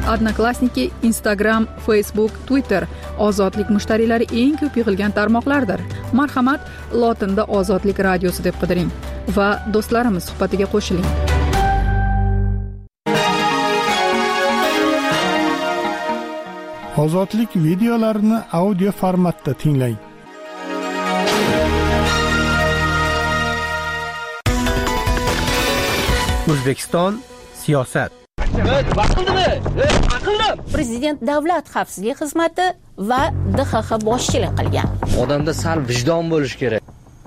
Odnoklassniki, Instagram, Facebook, Twitter ozodlik mushtariylari eng ko'p yig'ilgan tarmoqlardir. Marhamat, lotinda Ozodlik radiosi deb qidiring va do'stlarimiz suhbatiga qo'shiling. Ozodlik videolarini audio formatda tinglang. O'zbekiston siyosat. Prezident Davlat xavfsizlik xizmati va DXX boshchilik qilgan. Odamda sal vijdon bo'lish kerak.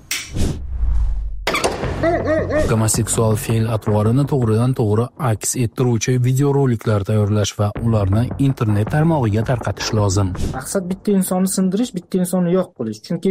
Gomoseksual fe'l-atvorini to'g'ridan to'g'ri aks ettiruvchi videoroliklar tayyorlash va ularni internet tarmog'iga tarqatish lozim. Maqsad bitta insonni sindirish, bitta insonni yo'q qilish. Chunki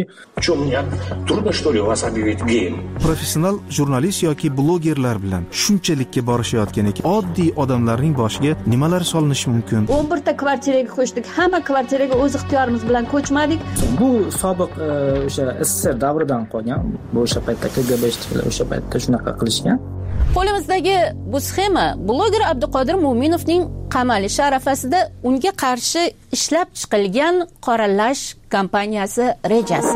professional jurnalist yoki blogerlar bilan shunchalikka borishayotgan ekan, oddiy odamlarning boshiga nimalar solinishi mumkin? 11 ta kvartiraga ko'chdik. Hamma kvartiraga o'z ixtiyorimiz bilan ko'chmadik. Bu sobiq o'sha SSR davridan qolgan. Bu o'sha paytda KGB'chilar o'sha paytda shunaqa qilishgan. Qo'limizdagi bu sxema bloger Abduqodir Mo'minovning qamalishi arafasida unga qarshi ishlab chiqilgan qoralash kampaniyasi rejasi.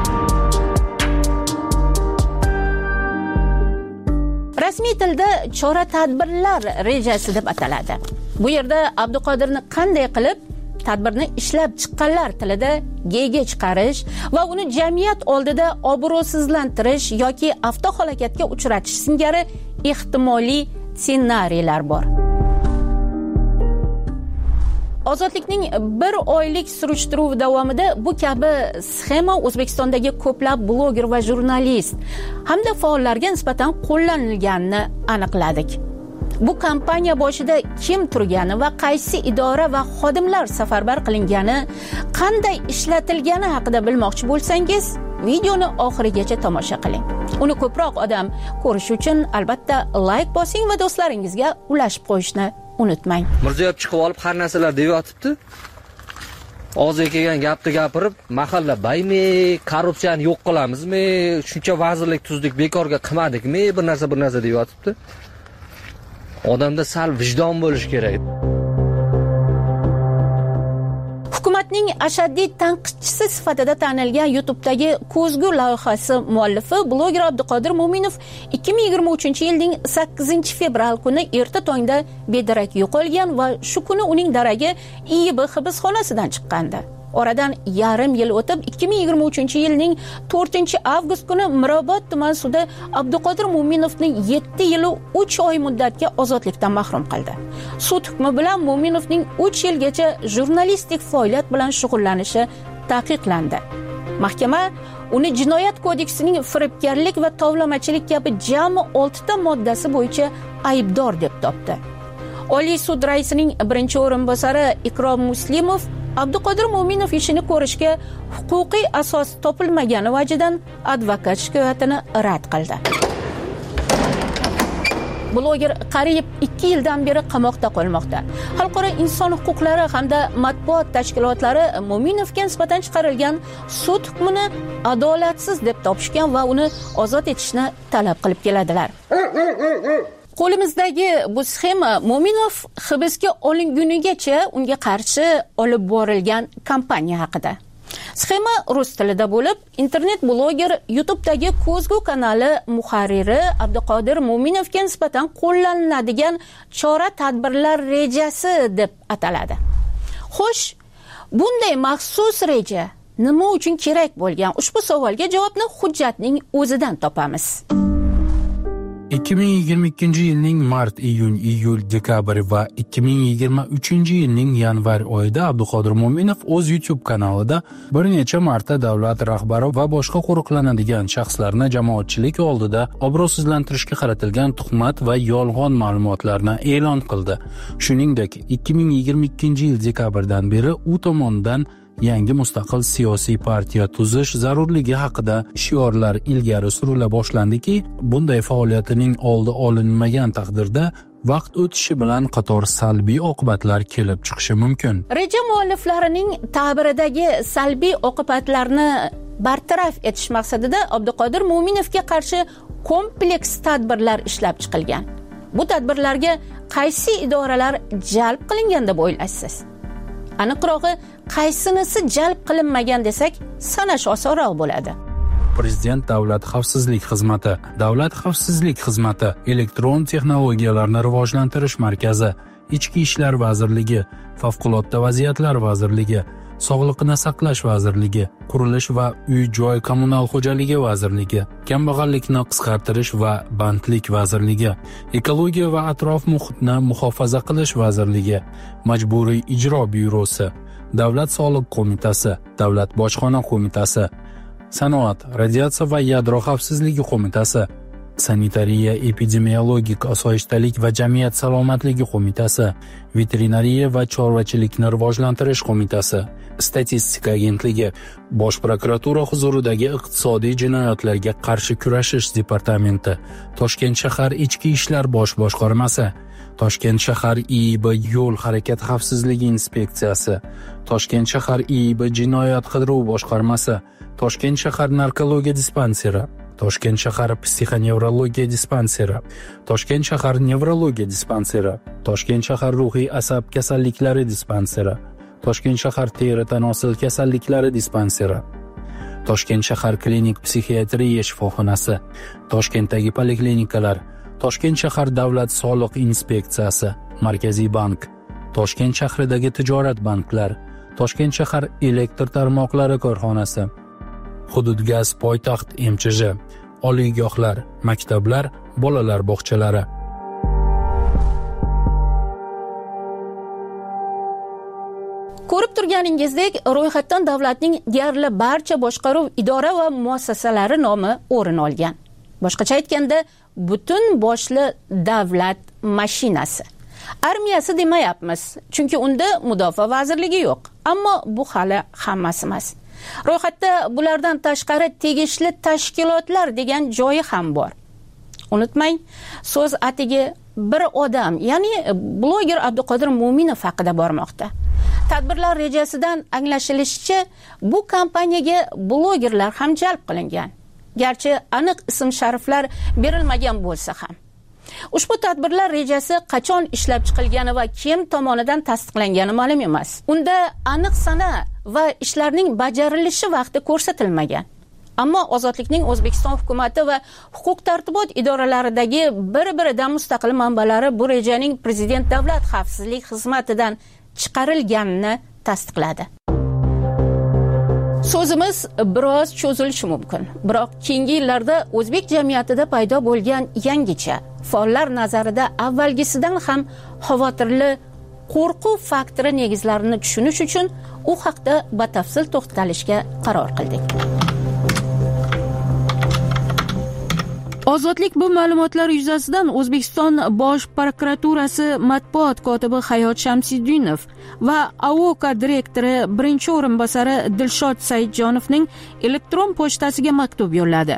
Rasmiy tilda chora-tadbirlar rejasi deb ataladi. Bu yerda Abduqodirni qanday qilib tadbirni ishlab chiqqanlar tilida g'ga chiqarish va uni jamiyat oldida obro'sizlantirish yoki avtohalokatga uchratish singari ehtimoliy ssenariylar bor. Ozodlikning 1 oylik surishtiruv davomida bu kabi sxema O'zbekistondagi ko'plab bloger va jurnalist hamda faollarga nisbatan qo'llanilganini aniqladik. Bu kampaniya boshida kim turgani va qaysi idora va xodimlar safarbar qilingani, qanday ishlatilgani haqida bilmoqchi bo'lsangiz, videoni oxirigacha tomosha qiling. Uni ko'proq odam ko'rish uchun albatta like bosing va do'stlaringizga ulashib qo'yishni unutmang. Mirziyoyev chiqib olib har narsalar deyotibdi. Og'ziga kelgan gapni gapirib, mahalla baymi, korrupsiyani yo'q qilamizmi, shuncha vazirlik tuzdik, bekorga qilmadikmi, bir narsa deyotibdi. Odamda sal vijdon bo'lish kerak. Hukumatning ashaddiy tanqidchisi sifatida tanilgan YouTube'dagi Ko'zgu loyihasi muallifi bloger Abduqodir Mo'minov 2023-yilning 8-fevral kuni erta tongda bedarak yo'qolgan va shu kuni uning daragi IIB hibsxonasidan chiqqandi. Oradan yarim yil o'tib 2023-yilning 4-avgust kuni Mirobod tuman sudi Abduqodir Mo'minovning 7 yil 3 oy muddatga ozodlikdan mahrum qildi. Sud hukmi bilan Mo'minovning 3 yilgacha jurnalistik faoliyat bilan shug'ullanishi taqiqlandi. Mahkama uni Jinoyat kodeksining firibgarlik va tovlamachilik kabi jami 6 ta moddasi bo'yicha aybdor deb topdi. Oliy sud raisining birinchi o'rinbosari Ikrom Muslimov Abduqodir Mo'minov ishini ko'rishga huquqiy asos topilmagani vajidan advokat shikoyatini rad qildi. Bloger qariyb 2 yildan beri qamoqda qolmoqda. Xalqaro inson huquqlari hamda matbuot tashkilotlari Mo'minovga nisbatan chiqarilgan sud hukmini adolatsiz deb topishgan va uni ozod etishni talab qilib keladilar. Qo'limizdagi bu sxema Mo'minov hibsga olingunigacha unga qarshi olib borilgan kampaniya haqida. Sxema rus tilida bo'lib, internet bloger YouTube'dagi Ko'zgu kanali muharriri Abduqodir Mo'minovga nisbatan qo'llaniladigan chora-tadbirlar rejasi deb ataladi. Xo'sh, bunday maxsus reja nima uchun kerak bo'lgan? Ushbu savolga javobni hujjatning o'zidan topamiz. 2022-yilning mart, iyun, iyul, dekabr va 2023-yilning yanvar oyida Abduqodir Mo'minov o'z YouTube kanalida bir necha marta davlat rahbari va boshqa qo'riqlanadigan shaxslarni jamoatchilik oldida obro'sizlantirishga qaratilgan tuhmat va yolg'on ma'lumotlarni e'lon qildi. Shuningdek, 2022-yil dekabrdan beri u tomonidan yangi mustaqil siyosiy partiya tuzish zarurligi haqida shiorlar ilgari surila boshlandiki, bunday faoliyatining oldi olinmagan taqdirda vaqt o'tishi bilan qator salbiy oqibatlar kelib chiqishi mumkin. Reja mualliflarining ta'biridagi salbiy oqibatlarni bartaraf etish maqsadida Abduqodir Mo'minovga qarshi kompleks tadbirlar ishlab chiqilgan. Bu tadbirlarga qaysi idoralar jalb qilingan deb o'ylaysiz? Aniqrog'i, qaysinisi jalb qilinmagan desak, sanash osonroq bo'ladi. Prezident Davlat xavfsizlik xizmati, Davlat xavfsizlik xizmati, Elektron texnologiyalarni rivojlantirish markazi, Ichki ishlar vazirligi, Favqulodda vaziyatlar vazirligi, Sog'liqni saqlash vazirligi, Qurilish va uy-joy kommunal xo'jaligi vazirligi, Kambag'allikni qisqartirish va bandlik vazirligi, Ekologiya va atrof muhitni muhofaza qilish vazirligi, Majburiy ijro byurosi, Davlat soliq qo'mitasi, Davlat bojxona qo'mitasi, Sanoat, radiatsiya va yadro xavfsizligi qo'mitasi, Sanitariya, epidemiologik osoyishtalik va jamiyat salomatligi qo'mitasi, Veterinariya va chorvachilikni rivojlantirish qo'mitasi, Statistika agentligi, Bosh prokuratura huzuridagi iqtisodiy jinoyatlarga qarshi kurashish departamenti, Toshkent shahar ichki ishlar bosh boshqarmasi, Toshkent shahar IIB yo'l harakati xavfsizligi inspeksiyasi, Toshkent shahar IIB jinoyat qidiruv boshqarmasi, Toshkent shahar narkologiya dispanseri, Toshkent shahar psixonevrologiya dispanseri, Toshkent shahar nevrologiya dispanseri, Toshkent shahar ruhiy asab kasalliklari dispanseri, Toshkent shahar teri tanosil kasalliklari dispanseri, Toshkent shahar klinik psixiatriya shifoxonasi, Toshkentdagi poliklinikalar, Toshkent shahar davlat soliq inspeksiyasi, Markaziy bank, Toshkent shahridagi tijorat banklar, Toshkent shahar elektr tarmoqlari korxonasi, Hududgaz poytaxt MChJ, oliygohlar, maktablar, bolalar bog'chalari. Ko'rib turganingizdek, ro'yxatdan davlatning deyarli barcha boshqaruv idora va muassasalari nomi o'rin olgan. Boshqacha aytganda, butun boshli davlat mashinasi. Armiyasi demayapmiz, chunki unda mudofaa vazirligi yo'q. Ammo bu hali hammasi emas. Ro'yxatda bulardan tashqari tegishli tashkilotlar degan joyi ham bor. Unutmang, so'z atigi bir odam, ya'ni bloger Abduqodir Mo'minov haqida bormoqda. Tadbirlar rejasidan anglashilishicha, bu kompaniyaga blogerlar ham jalb qilingan. Garchi aniq ism-shariflar berilmagan bo'lsa ham. Ushbu tadbirlar rejasi qachon ishlab chiqilgani va kim tomonidan tasdiqlangani ma'lum emas. Unda aniq sana va ishlarning bajarilishi vaqti ko'rsatilmagan. Ammo Ozodlikning O'zbekiston hukumatı va huquq tartibot idoralaridagi bir-biridan mustaqil manbalari bu rejaning Prezident Davlat xavfsizlik xizmatidan chiqarilganini tasdiqladi. So'zimiz biroz cho'zilishi mumkin, biroq keyingi yillarda o'zbek jamiyatida paydo bo'lgan yangicha, faollar nazarida avvalgisidan ham xavotirli qo'rquv faktori negizlarini tushunish uchun u haqda batafsil to'xtalishga qaror qildik. Ozodlik bu ma'lumotlar yuzasidan O'zbekiston Bosh prokuraturasi matbuot kotibi Hayot Shamsiddinov va AOKA direktori birinchi o'rinbosari Dilshod Saidjonovning elektron pochtasiga maktub yo'lladi.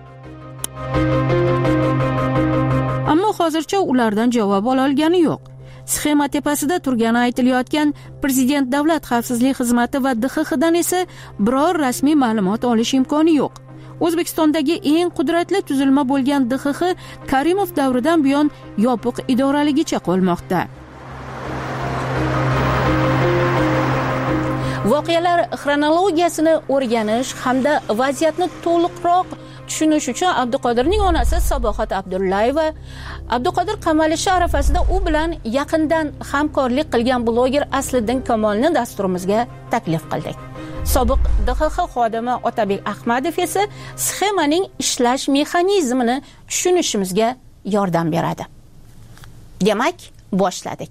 Ammo hozircha ulardan javob ola olgani yo'q. Sxema tepasida turgani aytilayotgan Prezident Davlat xavfsizlik xizmati va DXXdan esa biror rasmiy ma'lumot olish imkoni yo'q. O'zbekistondagi eng qudratli tuzilma bo'lgan DXX Karimov davridan buyon yopiq idoraligicha qolmoqda. Voqealar xronologiyasini o'rganish hamda vaziyatni to'liqroq tushunish uchun Abduqodirning onasi Sabohat Abdullayeva Abduqodir qamalishi arafasida u bilan yaqindan hamkorlik qilgan bloger Asliddin Kamolni dasturimizga taklif qildik. Sobiq DXX xodimi Otabek Ahmadov esa sxemaning ishlash mexanizmini tushunishimizga yordam beradi. Demak, boshladik.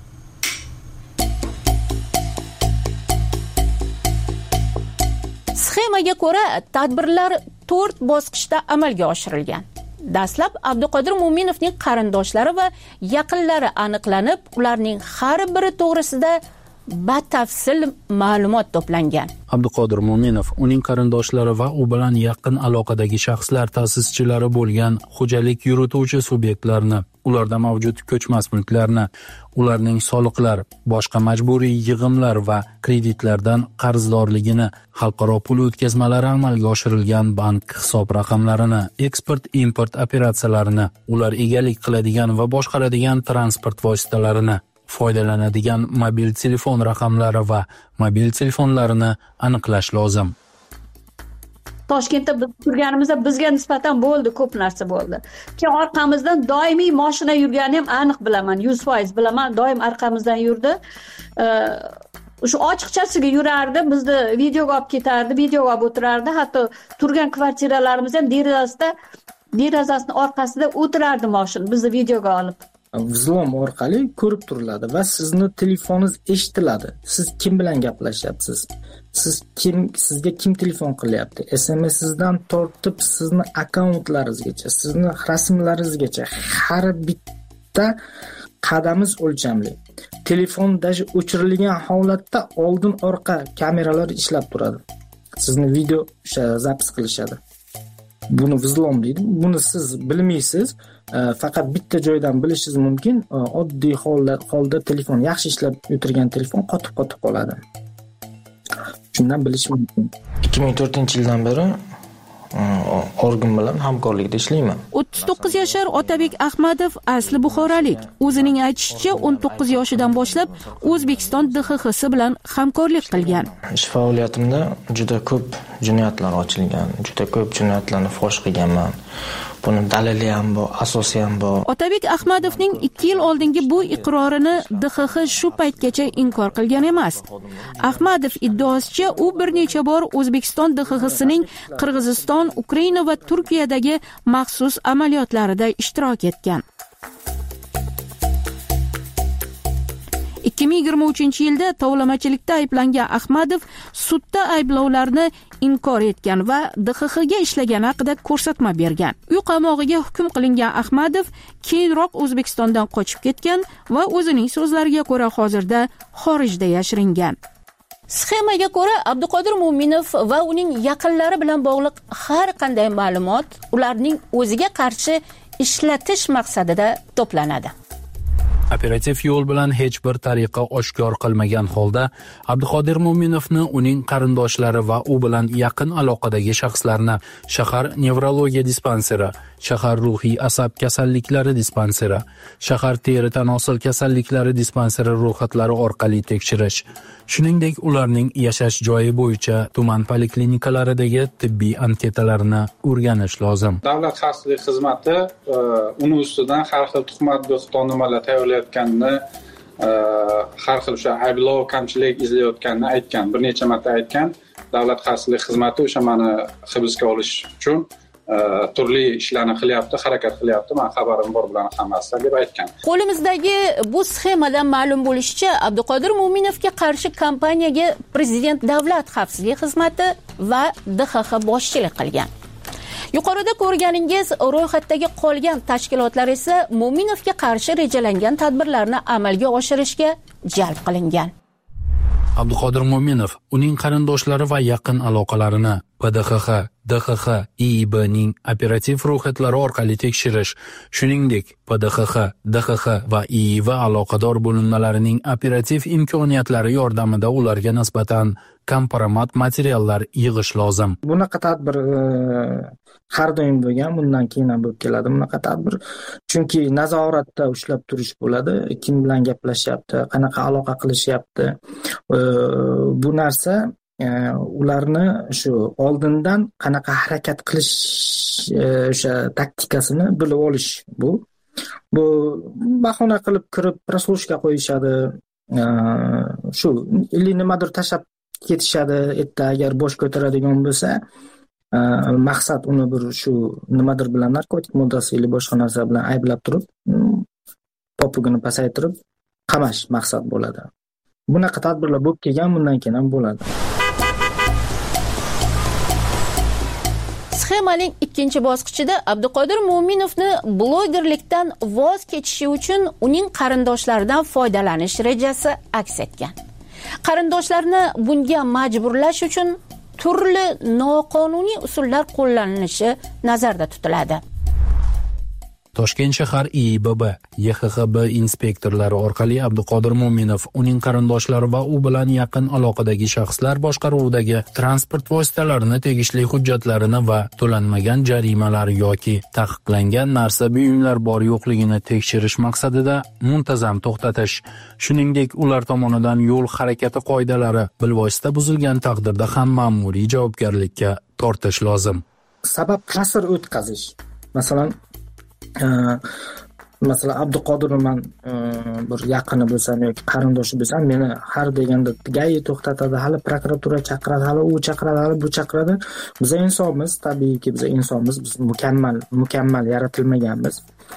Sxemaga ko'ra tadbirlar 4 bosqichda amalga oshirilgan. Dastlab Abduqodir Mo'minovning qarindoshlari va yaqinlari aniqlanib, ularning har biri to'g'risida batafsil ma'lumot to'plangan. Abduqodir Mo'minov uning qarindoshlari va u bilan yaqin aloqadagi shaxslar ta'sischilari bo'lgan xo'jalik yurituvchi subyektlarni, ularda mavjud ko'chmas mulklarni, ularning soliqlar, boshqa majburiy yig'imlar va kreditlardan qarzdorligini, xalqaro pul o'tkazmalari amalga oshirilgan bank hisob raqamlarini, eksport-import operatsiyalarini, ular egalik qiladigan va boshqaradigan transport vositalarini, foydalanadigan mobil telefon raqamlari va mobil telefonlarini aniqlash lozim. Toshkentda biz turganimizda bizga nisbatan bo'ldi, ko'p narsa bo'ldi. Keyin orqamizdan doimiy mashina yurganini ham aniq bilaman, 100% bilaman, doim orqamizdan yurdi. O'sha ochiqchasiga yurardi, bizni videoga olib ketardi, videoga olib o'tirardi, hatto turgan kvartiralarimiz ham derazasini orqasida o'tirardi mashina, bizni videoga olib. Vzlom orqali ko'rib turiladi va sizni telefoningiz eshitiladi. Siz kim bilan gaplashyapsiz? Sizga kim telefon qilyapti? SMS'dan tortib sizni akkauntlaringizgacha, sizni rasmlaringizgacha har bitta qadamingiz o'lchamli. Telefon даже o'chirilgan holatda oldin orqa kameralar ishlab turadi. Sizni video zapis qilishadi. Buni vzlom deydi. Buni siz bilmaysiz. Faqat bitta joydan bilishingiz mumkin. Oddiy holda telefon, yaxshi ishlab o'tirgan telefon qotib qoladi. Shundan bilish mumkin. 2004-yildan beri organ bilan hamkorlikda ishlayman. 39 yashar Otabek Ahmadov asli buxorolik. O'zining aytishicha, 19 yoshidan boshlab O'zbekiston DXX bilan hamkorlik qilgan. Ish faoliyatimda juda ko'p jinoyatlar ochilgan, juda ko'p jinoyatlarni fosh qilganman. Buni dalili ham bor, asosi ham bor. Otabek Ahmadovning 2 yil oldingi bu iqrorini DXX shu paytgacha inkor qilgan emas. Ahmadov iddaosicha, u bir necha bor O'zbekiston DXXsining Qirg'iziston, Ukraina va Turkiyadagi maxsus amaliyotlarida ishtirok etgan. 2023-yilda tovlamachilikda ayblangan Ahmadov sudda ayblovlarni inkor etgan va DXXga ishlagani haqida ko'rsatma bergan. Uy qamog'iga hukm qilingan Ahmadov keyinroq O'zbekistondan qochib ketgan va o'zining so'zlariga ko'ra hozirda xorijda yashiringan. Sxemaga ko'ra Abduqodir Mo'minov va uning yaqinlari bilan bog'liq har qanday ma'lumot ularning o'ziga qarshi ishlatish maqsadida to'planadi. Operativ yo'l bilan hech bir tariqa oshkor qilmagan holda Abduqodir Mo'minovni uning qarindoshlari va u bilan yaqin aloqadagi shaxslarni shahar nevrologiya dispanseri, shahar ruhiy asab kasalliklari dispanseri, shahar teri tanosil kasalliklari dispanseri ro'yxatlari orqali tekshirish, shuningdek ularning yashash joyi bo'yicha tuman poliklinikalaridagi tibbiy anketalarini o'rganish lozim. Davlat xavfsizlik xizmati uni ustidan har xil tuhmat bo'xtonnomalar tayyorlayotganini, har xil o'sha ayblov, kamchilik izlayotganini aytgan, bir necha marta aytgan. Davlat xavfsizlik xizmati o'sha meni hibsga olish uchun turli ishlarni qilyapti, harakat qilyapti. Men xabarim bor bilan hammasi deb aytgan. Qo'limizdagi bu sxemadan ma'lum bo'lishicha, Abduqodir Mo'minovga qarshi kompaniyaga Prezident Davlat xavfsizlik xizmati va DXX boshchilik qilgan. Yuqorida ko'rganingiz ro'yxatdagi qolgan tashkilotlar esa Mo'minovga qarshi rejalangan tadbirlarni amalga oshirishga jalb qilingan. Abduqodir Mo'minov uning qarindoshlari va yaqin aloqalarini PDXX, DXX, IIBning operativ ro'yxatlari orqali tekshirish, shuningdek PDXX, DXX va IIB aloqador bo'linmalarining operativ imkoniyatlari yordamida ularga nisbatan kompromat materiallar yig'ish lozim. Bunaqa tadbir har doim bo'lgan, bundan keyin ham bo'lib keladi bunaqa tadbir. Chunki nazoratda ushlab turish bo'ladi, kim bilan gaplashyapti, qanaqa aloqa qilishyapti. Bu narsa ularni shu oldindan qanaqa harakat qilish o'sha taktikasini bilib olish bu bahona qilib kirib proslушка qo'yishadi, shu nimadir tashlab ketishadi. Erta agar bosh ko'taradigan bo'lsa, maqsad uni bir shu nimadir bilan, narkotik moddasi yoki boshqa narsa bilan ayblab turib, popugini pasaytirib qamash maqsad bo'ladi. Bunaqa tadbirlar bo'lib kelgan, bundan keyin ham bo'ladi. Sxemaning ikkinchi bosqichida Abduqodir Mo'minovni blogerlikdan voz kechishi uchun uning qarindoshlaridan foydalanish rejasi aks etgan. Qarindoshlarni bunga majburlash uchun turli noqonuniy usullar qo'llanilishi nazarda tutiladi. Toshkent shahar IIBB YHXB inspektorlari orqali Abduqodir Mo'minov, uning qarindoshlari va u bilan yaqin aloqadagi shaxslar boshqaruvidagi transport vositalarini tegishli hujjatlarini va to'lanmagan jarimalar yoki taqiqlangan narsa buyumlar bor yo'qligini tekshirish maqsadida muntazam to'xtatish, shuningdek ular tomonidan yo'l harakati qoidalari bilvosita buzilgan taqdirda ham ma'muriy javobgarlikka tortish lozim. Sabab qasr o'tkazish. Masalan, Abduqodir man bir yaqini bo'lsam yoki qarindoshi bo'lsam, meni har deganda gai to'xtatadi, hali prokuratura chaqiradi, hali u chaqiradi, hali bu chaqiradi. Biz insonmiz, tabiiyki biz insonmiz, biz mukammal yaratilmaganmiz.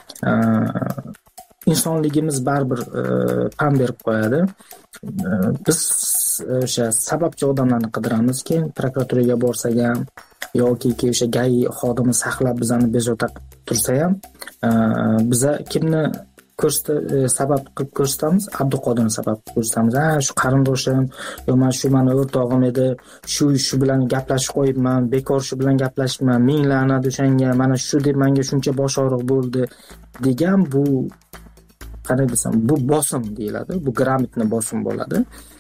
Insonligimiz baribir pam berib qo'yadi. Biz o'sha sababchi odamlarni qidiramiz, keyin prokuraturaga borsak ham yoki o'sha gai xodimi saqlab bizani bezovta tursa ham biza kimni sabab qilib ko'rsatamiz? Abduqodirni sabab qilib ko'rsatamiz. Shu qarindoshim, yo men shu meni o'rtog'im edi, shu bilan gaplashib qo'yibman, bekor shu bilan gaplashibman, ming la'nat o'shanga, mana shu deb menga shuncha bosh og'riq bo'ldi degan, bu qanday desam, bu bosim deyiladi, bu gрамотный bosim bo'ladi.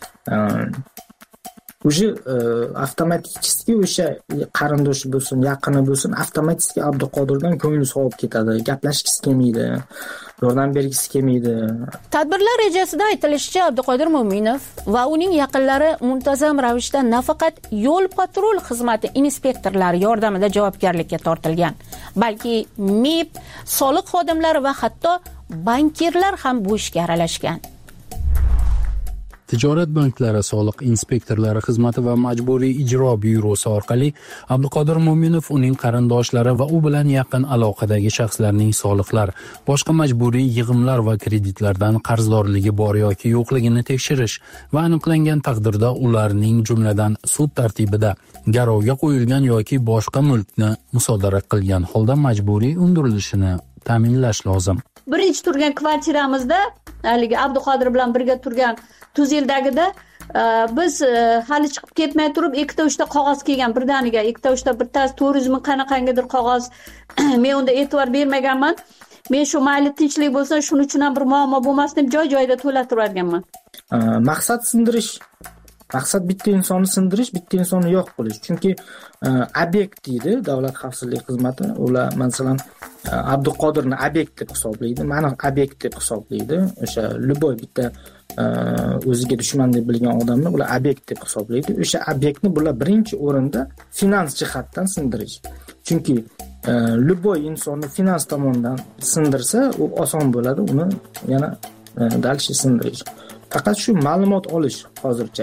Уже avtomatik o'sha qarindoshi bo'lsin, yaqini bo'lsin, avtomatik Abduqodirdan ko'ngli sovib ketadi, gaplashgisi kelmaydi, yordam bergisi kelmaydi. Tadbirlar rejasida aytilishicha, Abduqodir Mo'minov va uning yaqinlari muntazam ravishda nafaqat yo'l patrul xizmati inspektorlari yordamida javobgarlikka tortilgan, balki MIB, soliq xodimlari va hatto bankirlar ham bu ishga aralashgan. Tijorat banklari soliq inspektorlari xizmati va majburiy ijro byurosi orqali Abduqodir Mo'minov, uning qarindoshlari va u bilan yaqin aloqadagi shaxslarning soliqlar, boshqa majburiy yig'imlar va kreditlardan qarzdorligi bor yoki yo'qligini tekshirish va aniqlangan taqdirda ularning jumladan sud tartibida garovga qo'yilgan yoki boshqa mulkni musodara qilgan holda majburiy undirilishini ta'minlash lozim. Birinchi turgan kvartiramizda, haligi Abduqodir bilan birga turgan Tuzeldagida biz hali chiqib ketmay turib 2-3 ta qog'oz kelgan, birdaniga 2-3 ta, bittasi 400 ming qanaqangidir qog'oz. Men unda e'tibor bermaganman. Men shu mayli tinchlik bo'lsa, shuning uchun ham bir muammo bo'lmasin deb joy-joyida to'latib yuborganman. Maqsad sindirish. Maqsad bitta insonni sindirish, bitta insonni yo'q qilish. Chunki obyekt deydi Davlat xavfsizlik xizmati. Ular masalan Abduqodirni obyekt deb hisoblaydi, meni obyekt deb hisoblaydi. O'sha любой bitta o'ziga dushman deb bilgan odamni ular obyekt deb hisoblaydi. O'sha obyektni bular birinchi o'rinda finans jihatdan sindirish. Chunki любой insonni finans tomonidan sindirsa, u oson bo'ladi uni yana dalshi sindirish. Faqat shu ma'lumot olish hozircha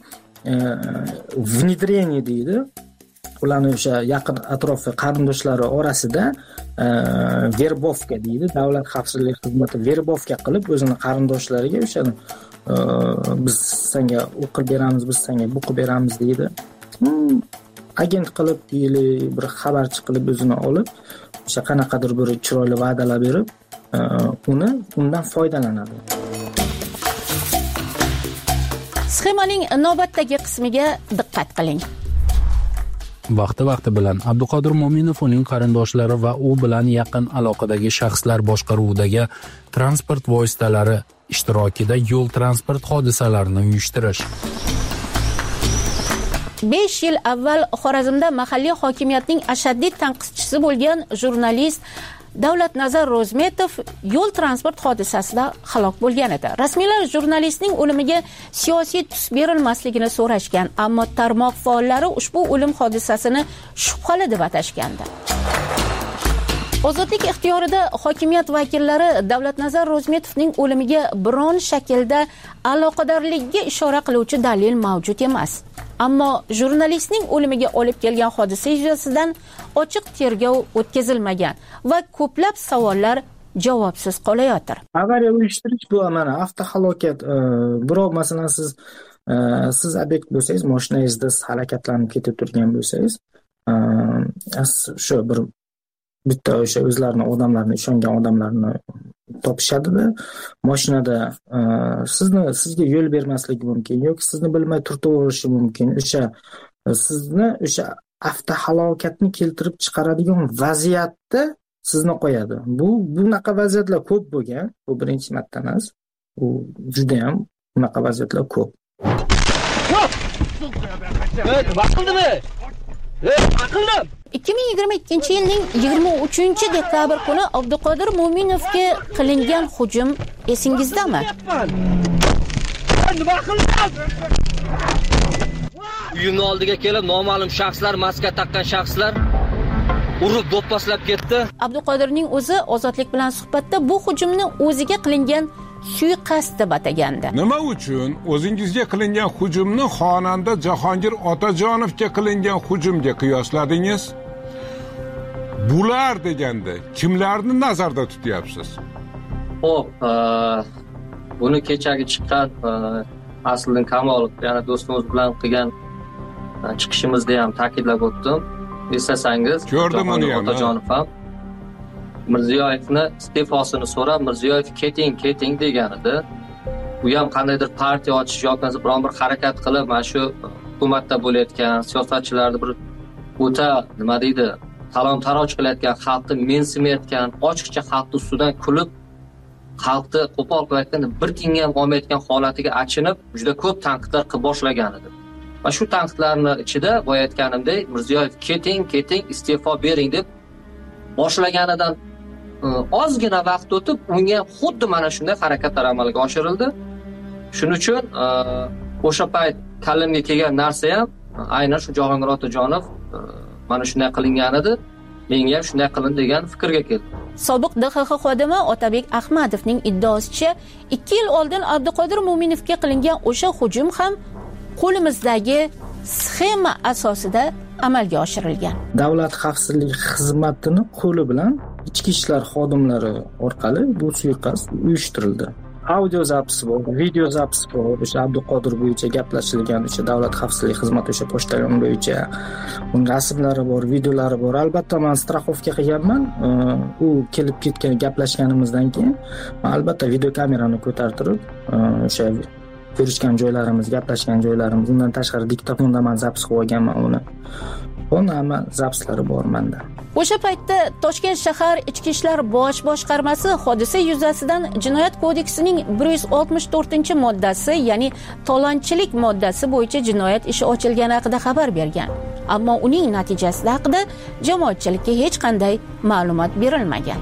внедрение deydi. Ularni o'sha yaqin atrofi qarindoshlari orasida verbovka deydi. Davlat xavfsizlik xizmati verbovka qilib o'zini qarindoshlariga o'sha biz senga u qilib beramiz, biz senga bu qilib beramiz deydi. Agent qilib, bir xabarchi qilib o'zini olib, o'sha qanaqadir bir chiroyli va'dalar berib, undan foydalanadi. Sxemaning navbatdagi qismiga diqqat qiling. Vaqti bilan Abduqodir Mo'minov, uning qarindoshlari va u bilan yaqin aloqadagi shaxslar boshqaruvidagi transport vositalari ishtirokida yo'l transport hodisalarini uyushtirish. 5 yil avval Xorazmda mahalliy hokimiyatning ashaddiy tanqidchisi bo'lgan jurnalist Davlatnazar Ro'zmetov yo'l transport hodisasida halok bo'lgan edi. Rasmiylar jurnalistning o'limiga siyosiy tus berilmasligini so'rashgan, ammo tarmoq faollari ushbu o'lim hodisasini shubhali deb atashgandi. Ozodlik ixtiyorida hokimiyat vakillari Davlatnazar Ro'zmetovning o'limiga biron shaklda aloqadorligiga ishora qiluvchi dalil mavjud emas. Ammo jurnalistning o'limiga olib kelgan hodisa yuzasidan ochiq tergov o'tkazilmagan va ko'plab savollar javobsiz qolayotir. Avariya uyushtirish bu mana avtohalokat. Birov masalan siz obyekt bo'lsangiz, mashinangizda harakatlanib ketib turgan bo'lsangiz, shu bir bitta o'sha o'zlarini odamlarni ishongan odamlarni topishadida mashinada sizga yo'l bermasligi mumkin yoki sizni bilmay turtaverishi mumkin. Sizni o'sha avtohalokatni keltirib chiqaradigan vaziyatda sizni qo'yadi. Bunaqa vaziyatlar ko'p bo'lgan. Bu birinchi marta emas. Bu juda ham bunaqa vaziyatlar ko'p. Vaqildimi? Aqldim. 2022 yilning 23-dekabr kuni Abduqodir Mo'minovga qilingan hujum esingizdami? Uyimni oldiga kelib noma'lum shaxslar, maska taqqan shaxslar urib do'pposlab ketdi. Abduqodirning o'zi Ozodlik bilan suhbatda bu hujumni o'ziga qilingan suiqasd deb atagandi. Nima uchun o'zingizga qilingan hujumni xonanda Jahongir Otajonovga qilingan hujumga qiyosladingiz? Bular deganda kimlarni nazarda tutyapsiz? Xo'p, buni kechagi chiqqan Asliddin Kamolov, ya'ni do'stimiz bilan qilgan chiqishimizda ham ta'kidlab o'tdim. Eslasangiz, ko'rdim uni ham. Otajonov ham Mirziyoyevni iste'fosini so'rab, Mirziyoyev keting degan edi. U ham qandaydir partiya ochish yoki biron bir harakat qilib, mana shu hukumatda bo'layotgan siyosatchilarni bir o'ta nima deydi, talon-taroj qilayotgan, xalqni mensimayotgan, ochiqcha xalq ustidan kulib, xalqni qo'pol qilayotganda bir tiyinga ham olmayotgan holatiga achinib, juda ko'p tanqidlar qilib boshlagan edi. Va shu tanqidlarning ichida boya aytganimdek, Mirziyoyev keting, iste'fo bering deb boshlaganidan ozgina vaqt o'tib, unga xuddi mana shunday harakatlar amalga oshirildi. Shuning uchun o'sha payt kallimga kelgan narsa ham aynan shu Jahongir Otajonov mana shunday qilingan edi. Menga ham shunday qilindi degan fikrga keldim. Sobiq DXX xodimi Otabek Ahmadovning iddaosicha 2 yil oldin Abduqodir Mo'minovga qilingan o'sha hujum ham qo'limizdagi sxema asosida amalga oshirilgan. Davlat xavfsizlik xizmatini qo'li bilan ichki ishlar xodimlari orqali bu suiqasd uyushtirildi. Audio zapis bor, video zapis bor. O'sha Abduqodir bo'yicha gaplashilgan, o'sha davlat xavfsizlik xizmati o'sha pochtalon bo'yicha uning rasmlari bor, videolari bor. Albatta men strafovka qilganman. U kelib ketgan gaplashganimizdan keyin men albatta video kamerani ko'tartirib o'sha ko'rishgan joylarimiz, gaplashgan joylarimiz, undan tashqari diktofonda men zapis qilib olganman uni. Hamma zapislari bor menda. O'sha paytda Toshkent shahar Ichki ishlar bosh boshqarmasi hodisa yuzasidan Jinoyat kodeksining 164-moddasi, ya'ni talonchilik moddasi bo'yicha jinoyat ishi ochilgani haqida xabar bergan. Ammo uning natijasi haqida jamoatchilikka hech qanday ma'lumot berilmagan.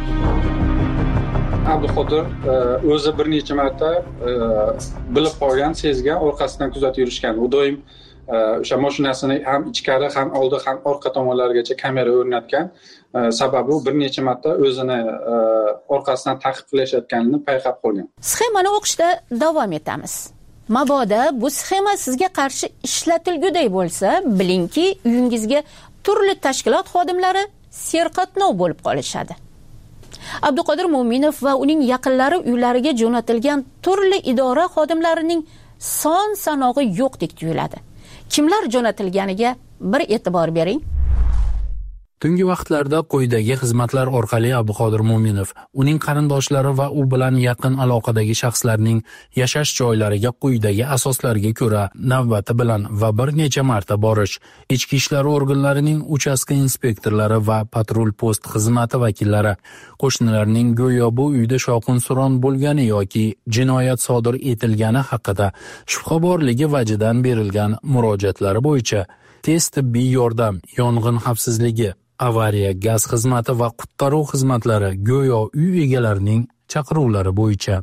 Abduqodir o'zi bir necha marta bilib qolgan, sezgan, orqasidan kuzatib yurishgan. U doim o'sha mashinasini ham ichkari, ham oldi, ham orqa tomonlarigacha kamera o'rnatgan. Sababi u bir necha marta o'zini orqasidan ta'qib qilishayotganini payqab qolgan. Sxemani o'qishda davom etamiz. Mabodo bu sxema sizga qarshi ishlatilguday bo'lsa, bilingki, uyingizga turli tashkilot xodimlari serqatnov bo'lib qolishadi. Abduqodir Mo'minov va uning yaqinlari uylariga jo'natilgan turli idora xodimlarining son-sanog'i yo'qdek tuyuladi. Kimlar jo'natilganiga bir e'tibor bering. Tungi vaqtlarda quyidagi xizmatlar orqali Abduqodir Mo'minov, uning qarindoshlari va u bilan yaqin aloqadagi shaxslarning yashash joylariga quyidagi asoslarga ko'ra navbati bilan va bir necha marta borish, ichki ishlar organlarining uchastka inspektorlari va patrul post xizmati vakillari, qo'shnilarning go'yo bu uyda shovqin-suron bo'lgani yoki jinoyat sodir etilgani haqida shubha borligi vajidan berilgan murojaatlari bo'yicha tez tibbiy yordam, yong'in xavfsizligi, avariya, gaz xizmati va qutqaruv xizmatlari go'yo uy egalarining chaqiruvlari bo'yicha.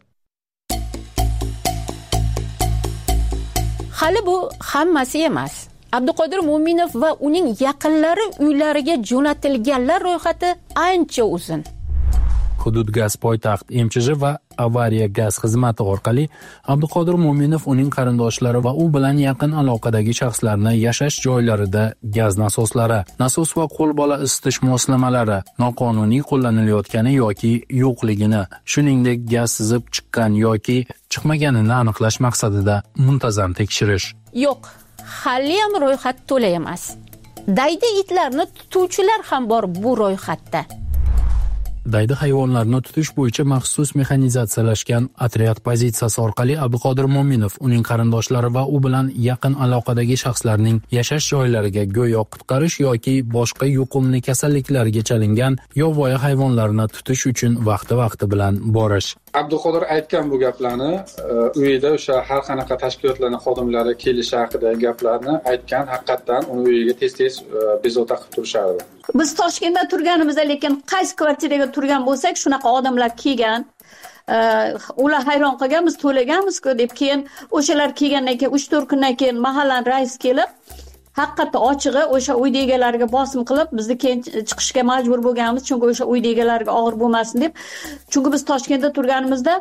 Hali bu hammasi emas. Abduqodir Mo'minov va uning yaqinlari uylariga jo'natilganlar ro'yxati ancha uzun. Hudud gaz poytaxt MChJ va avariya gaz xizmati orqali Abduqodir Mo'minov, uning qarindoshlari va u bilan yaqin aloqadagi shaxslarni yashash joylarida gaz nasoslari, nasos va qo'lbola isitish moslamalari noqonuniy qo'llanilayotgani yoki yo'qligini, shuningdek gaz sizib chiqqan yoki chiqmaganini aniqlash maqsadida muntazam tekshirish. Yo'q, hali ham ro'yxat to'la emas. Daydi itlarni tutuvchilar ham bor bu ro'yxatda. Daydi hayvonlarni tutish bo'yicha maxsus mexanizatsiyalashgan otryad pozitsiyasi orqali Abduqodir Mo'minov uning qarindoshlari va u bilan yaqin aloqadagi shaxslarning yashash joylariga go'yo qutqarish yoki boshqa yuqumli kasalliklarga chalingan yovvoyi hayvonlarni tutish uchun vaqti bilan borish. Abduqodir aytgan bu gaplarni uyida o'sha har qanaqa tashkilotlarning xodimlari kelishi haqidagi gaplarni aytgan, haqiqatan uni uyiga tez bezovta qilib turishardi. Biz Toshkentda turganimizda, lekin qaysi kvartiraga turgan bo'lsak, shunaqa odamlar kelgan. Ular hayron qolgan, biz to'laganmiz-ku deb, keyin o'shalar kelgandan keyin 3-4 kundan keyin mahallaning raisi kelib, haqiqatda ochig'i o'sha uy egalariga bosim qilib, bizni keyin chiqishga majbur bo'lganmiz, chunki o'sha uy egalariga og'ir bo'lmasin deb. Chunki biz Toshkentda turganimizda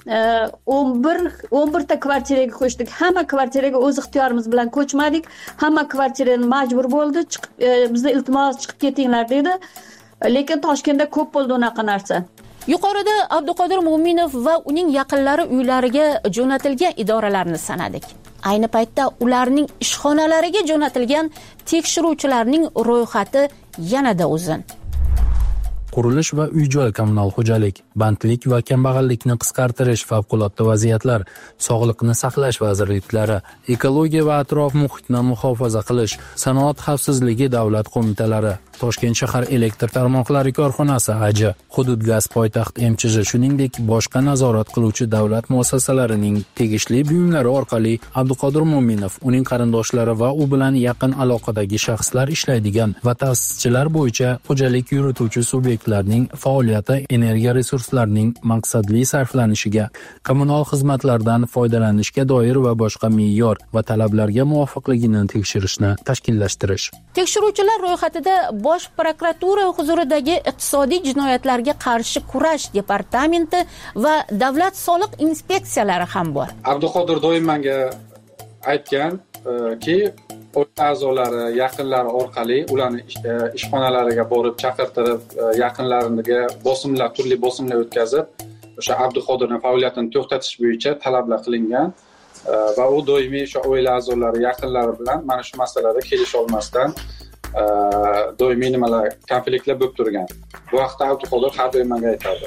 11 ta kvartiraga ko'chdik. Hamma kvartiraga o'z ixtiyorimiz bilan ko'chmadik. Hamma kvartirani majbur bo'ldi, bizni iltimos chiqib ketinglar dedi. Lekin Toshkentda ko'p bo'ldi unaqa narsa. Yuqorida Abduqodir Mo'minov va uning yaqinlari uylariga jo'natilgan idoralarni sanadik. Ayni paytda ularning ishxonalariga jo'natilgan tekshiruvchilarning ro'yxati yanada uzun. Qurilish va uy-joy kommunal xo'jalik, bandlik va kambag'allikni qisqartirish favqulodda vaziyatlar, sog'liqni saqlash vazirliklari, ekologiya va atrof muhitni muhofaza qilish, sanoat xavfsizligi davlat qo'mitalari, Toshkent shahar elektr tarmoqlari korxonasi AJ, Hudud gaz poytaxt MChJ, shuningdek boshqa nazorat qiluvchi davlat muassasalarining tegishli buyumlari orqali Abduqodir Mo'minov, uning qarindoshlari va u bilan yaqin aloqadagi shaxslar ishlaydigan va ta'sischilar bo'yicha xo'jalik yurituvchi subyektlarning faoliyati energiya resurslarining maqsadli sarflanishiga, kommunal xizmatlardan foydalanishga doir va boshqa me'yor va talablarga muvofiqligini tekshirishni tashkillashtirish. Tekshiruvchilar ro'yxatida Bosh prokuratura huzuridagi iqtisodiy jinoyatlarga qarshi kurash departamenti va davlat soliq inspeksiyalari ham bor. Abduqodir doim menga aytganki, a'zolari, yaqinlari orqali ularni ishxonalariga borib chaqirtirib, yaqinlariga turli bosimlar o'tkazib, o'sha Abduqodirning faoliyatini to'xtatish bo'yicha talablar qilingan va u doimiy o'sha oila a'zolari, yaqinlari bilan mana shu masalada kelisha olmasdan doimiy konfliktlar bo'lib turgan. Bu vaqtda Abduqodir har doim menga aytadi.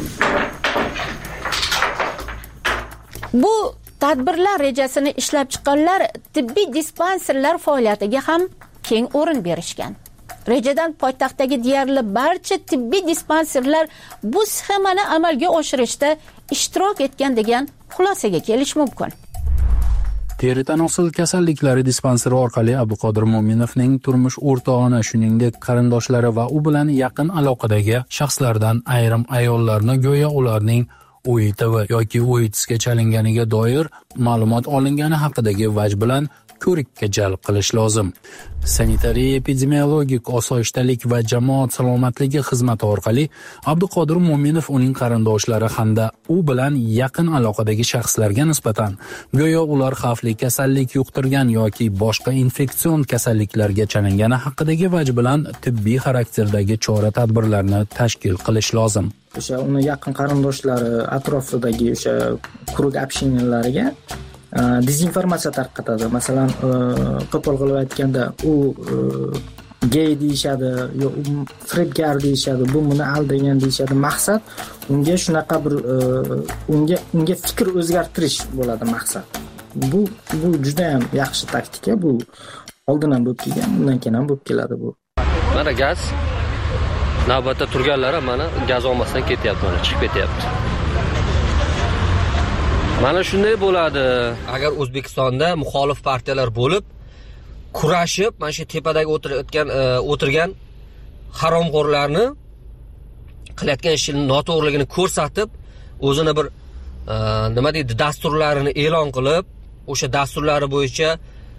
Bu tadbirlar rejasini ishlab chiqqanlar tibbiy dispanserlar faoliyatiga ham keng o'rin berishgan. Rejadan poytaxtdagi deyarli barcha tibbiy dispanserlar bu sxemani amalga oshirishda ishtirok etgan degan xulosaga kelish mumkin. Teri tanosil kasalliklari dispanseri orqali Abduqodir Mo'minovning turmush o'rtog'ini, shuningdek qarindoshlari va u bilan yaqin aloqadagi shaxslardan ayrim ayollarni go'yo ularning OITV yoki OITSga chalinganiga doir ma'lumot olingani haqidagi vaj bilan ko'rikka jalb qilish lozim. Sanitariya epidemiologik osoyishtalik va jamoat salomatligi xizmati orqali Abduqodir Mo'minov, uning qarindoshlari hamda u bilan yaqin aloqadagi shaxslarga nisbatan go'yo ular xavfli kasallik yuqtirgan yoki boshqa infeksion kasalliklarga chalingani haqidagi vaj bilan tibbiy xarakterdagi chora-tadbirlarni tashkil qilish lozim. O'sha uni yaqin qarindoshlari atrofidagi o'sha quruq общениялariga dezinformatsiya tarqatadi. Masalan, qo'pol qilib aytganda, u gay deyishadi, yo firibgar deyishadi, bu buni aldagan deyishadi. Maqsad unga shunaqa bir unga fikr o'zgartirish bo'ladi maqsad. Bu juda ham yaxshi taktika. Bu oldin ham bo'lib kelgan, undan keyin ham bo'lib keladi bu. Mana gaz navbatda turganlar mana gaz olmasdan ketyapti, mana chiqib ketyapti. Mana shunday bo'ladi. Agar O'zbekistonda muxolif partiyalar bo'lib, kurashib, mana shu tepadagi o'tirgan haromxo'rlarni qilayotgan ishining noto'g'riligini ko'rsatib, o'zini bir nima deydi, dasturlarini e'lon qilib, o'sha dasturlari bo'yicha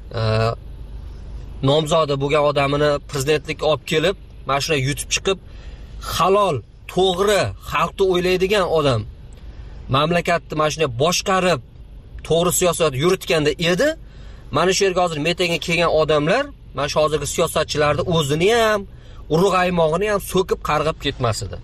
nomzodi bo'lgan odamini prezidentlikka olib kelib, mana shuna yutib chiqib, halol, to'g'ri, xalqni o'ylaydigan odam mamlakatni mana shunday boshqarib, to'g'ri siyosat yuritganda edi. Mana shu yerga hozir metinga kelgan odamlar, mana shu hozirgi siyosatchilarni o'zini ham, urug' aymog'ini ham so'kib qarg'ab ketmas edi.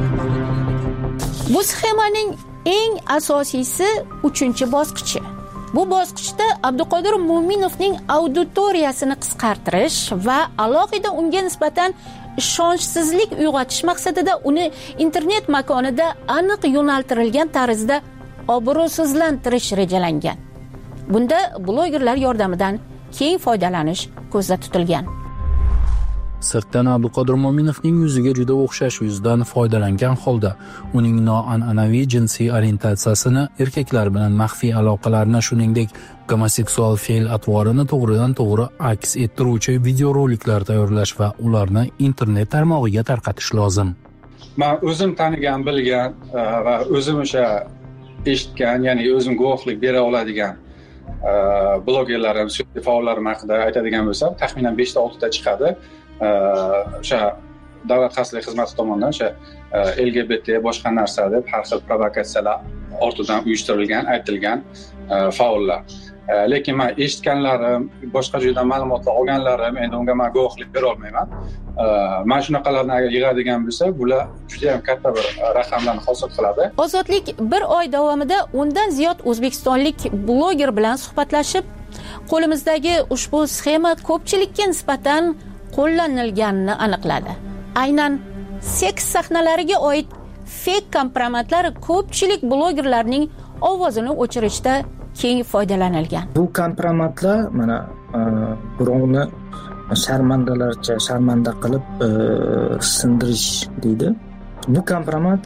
Bu sxemaning eng asosiysi 3-bosqichi. Bu bosqichda Abduqodir Mo'minovning auditoriyasini qisqartirish va alohida unga nisbatan ishonchsizlik uyg'otish maqsadida uni internet makonida aniq yo'naltirilgan tarzda obro'sizlantirish rejalangan. Bunda blogerlar yordamidan keng foydalanish ko'zda tutilgan. Sirtdan Abduqodir Mo'minovning yuziga juda o'xshash yuzdan foydalangan holda uning noan'anaviy jinsiy orientatsiyasini, erkaklar bilan maxfiy aloqalarni, shuningdek gomoseksual fe'l-atvorini to'g'ridan to'g'ri aks ettiruvchi videoroliklar tayyorlash va ularni internet tarmog'iga tarqatish lozim. Men o'zim tanigan, bilgan va o'zim o'sha eshitgan, ya'ni o'zim guvohlik bera oladigan blogerlarim, faollarim haqida aytadigan bo'lsam, taxminan 5 ta 6 ta chiqadi. O'sha davlat xavfsizlik xizmati tomonidan o'sha LGBT boshqa narsa deb har xil provokatsiyalar ortidan uyushtirilgan, aytilgan faollar. Lekin men eshitganlarim, boshqa joydan ma'lumotlar olganlarim, endi unga men guvohlik bera olmayman. Men shunaqalarni agar yig'adigan bo'lsa, bular juda ham katta bir raqamlarni hosil qiladi. Ozodlik bir oy davomida 10 dan ziyod o'zbekistonlik bloger bilan suhbatlashib, qo'limizdagi ushbu sxema ko'pchilikka nisbatan qo'llanilganini aniqladi. Aynan seks sahnalariga oid fake kompromatlar ko'pchilik blogerlarning ovozini o'chirishda keng foydalanilgan. Bu kompromatlar mana birovni sharmanda qilib sindirish deydi. Bu kompromat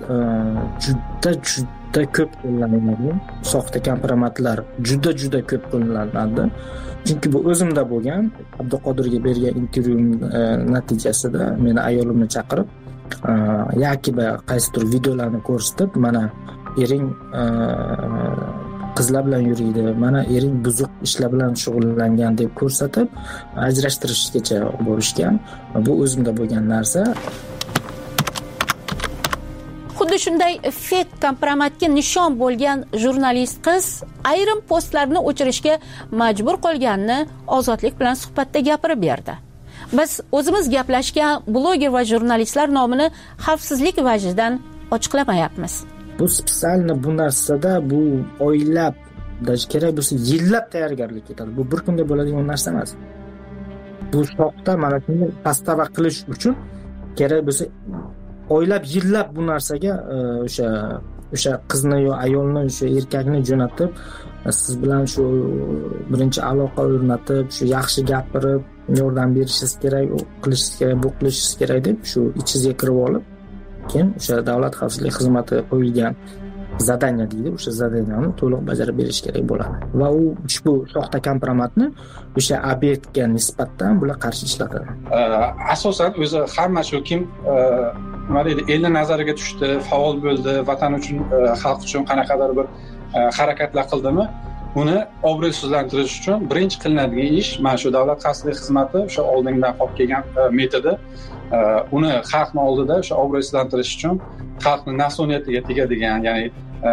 juda ko'p qo'llaniladi. Soxta kompromatlar juda ko'p qo'llaniladi. Chunki bu o'zimda bo'lgan. Abduqodirga bergan intervyum natijasida meni ayolimni chaqirib, yoki qaysidir videolarni ko'rsatib, mana ering qizlar bilan yuriydi, mana ering buzuq ishlar bilan shug'ullangan deb ko'rsatib, ajrashtirishgacha borishgan. Bu o'zimda bo'lgan narsa. Xuddi shunday fake kompromatga nishon bo'lgan jurnalist qiz ayrim postlarni o'chirishga majbur qolganini Ozodlik bilan suhbatda gapirib berdi. Biz o'zimiz gaplashgan bloger va jurnalistlar nomini xavfsizlik vajidan ochiqlamayapmiz. Bu spesialni bu narsada bu oylab, kerak bo'lsa yillab tayyorgarlik ketadi. Bu bir kunda bo'ladigan narsa emas. Bu soxta mana shuni pastava qilish uchun kerak bo'lsa oylab yillab bu narsaga o'sha qizni yo ayolni, o'sha erkakni jo'natib, siz bilan shu birinchi aloqa o'rnatib, shu yaxshi gapirib, yordam berishingiz kerak, qilishingiz kerak, bu qilishingiz kerak deb shu ichingizga kirib olib, keyin o'sha davlat xavfsizlik xizmati qo'ygan zadaniya deydi, o'sha zadaniyani to'liq bajarib berish kerak bo'ladi. Va u ushbu soxta kompromatni o'sha obyektga nisbatan bular qarshi ishlatadi. Asosan o'zi hamma shu kim nima deydi, elni nazariga tushdi, faol bo'ldi, vatan uchun, xalq uchun qanaqadir bir harakatlar qildimi, uni obro'sizlantirish uchun birinchi qilinadigan ish mana shu davlat xavfsizlik xizmati o'sha oldindan olib kelgan metodi, uni xalqning oldida o'sha obro'sizlantirish uchun xalqning nafsoniyatiga tegadigan, ya'ni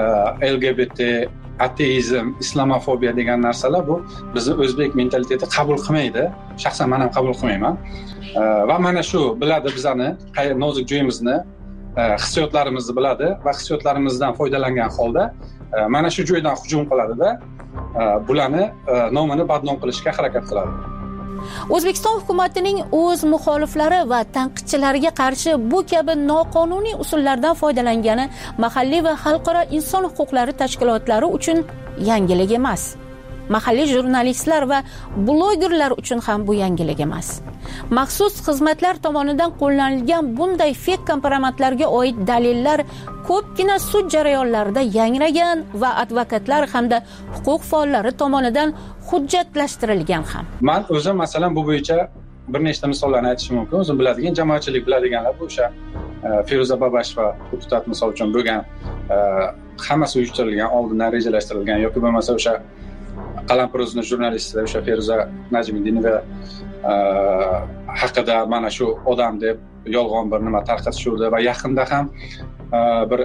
LGBT, ateizm, islamofobiya degan narsalar bu bizni o'zbek mentaliteti qabul qilmaydi. Shaxsan men ham qabul qilmayman. Va mana shu biladi bizani nozik joyimizni, hissiyotlarimizni biladi va hissiyotlarimizdan foydalangan holda mana shu joydan hujum qiladida bularni nomini badnom qilishga harakat qiladi. O'zbekiston hukumatining o'z muxoliflari va tanqidchilariga qarshi bu kabi noqonuniy usullardan foydalangani mahalliy va xalqaro inson huquqlari tashkilotlari uchun yangilik emas. Mahalliy jurnalistlar va blogerlar uchun ham bu yangilik emas. Maxsus xizmatlar tomonidan qo'llanilgan bunday fake kompromatlarga oid dalillar ko'pgina sud jarayonlarida yangragan va advokatlar hamda huquq faollari tomonidan hujjatlashtirilgan ham. Men o'zim masalan bu bo'yicha bir nechta misollarni aytishim mumkin. O'zim biladigan, jamoatchilik biladiganlar bu o'sha Feruza Babasheva deputat misol uchun bo'lgan, hammasi uyushtirilgan, oldindan rejalashtirilgan yoki bo'lmasa o'sha Qalampir o'zining jurnalisti o'sha Feruza Najmiddinova haqida mana shu odam deb yolg'on bir nima tarqatishuvdi va yaqinda ham bir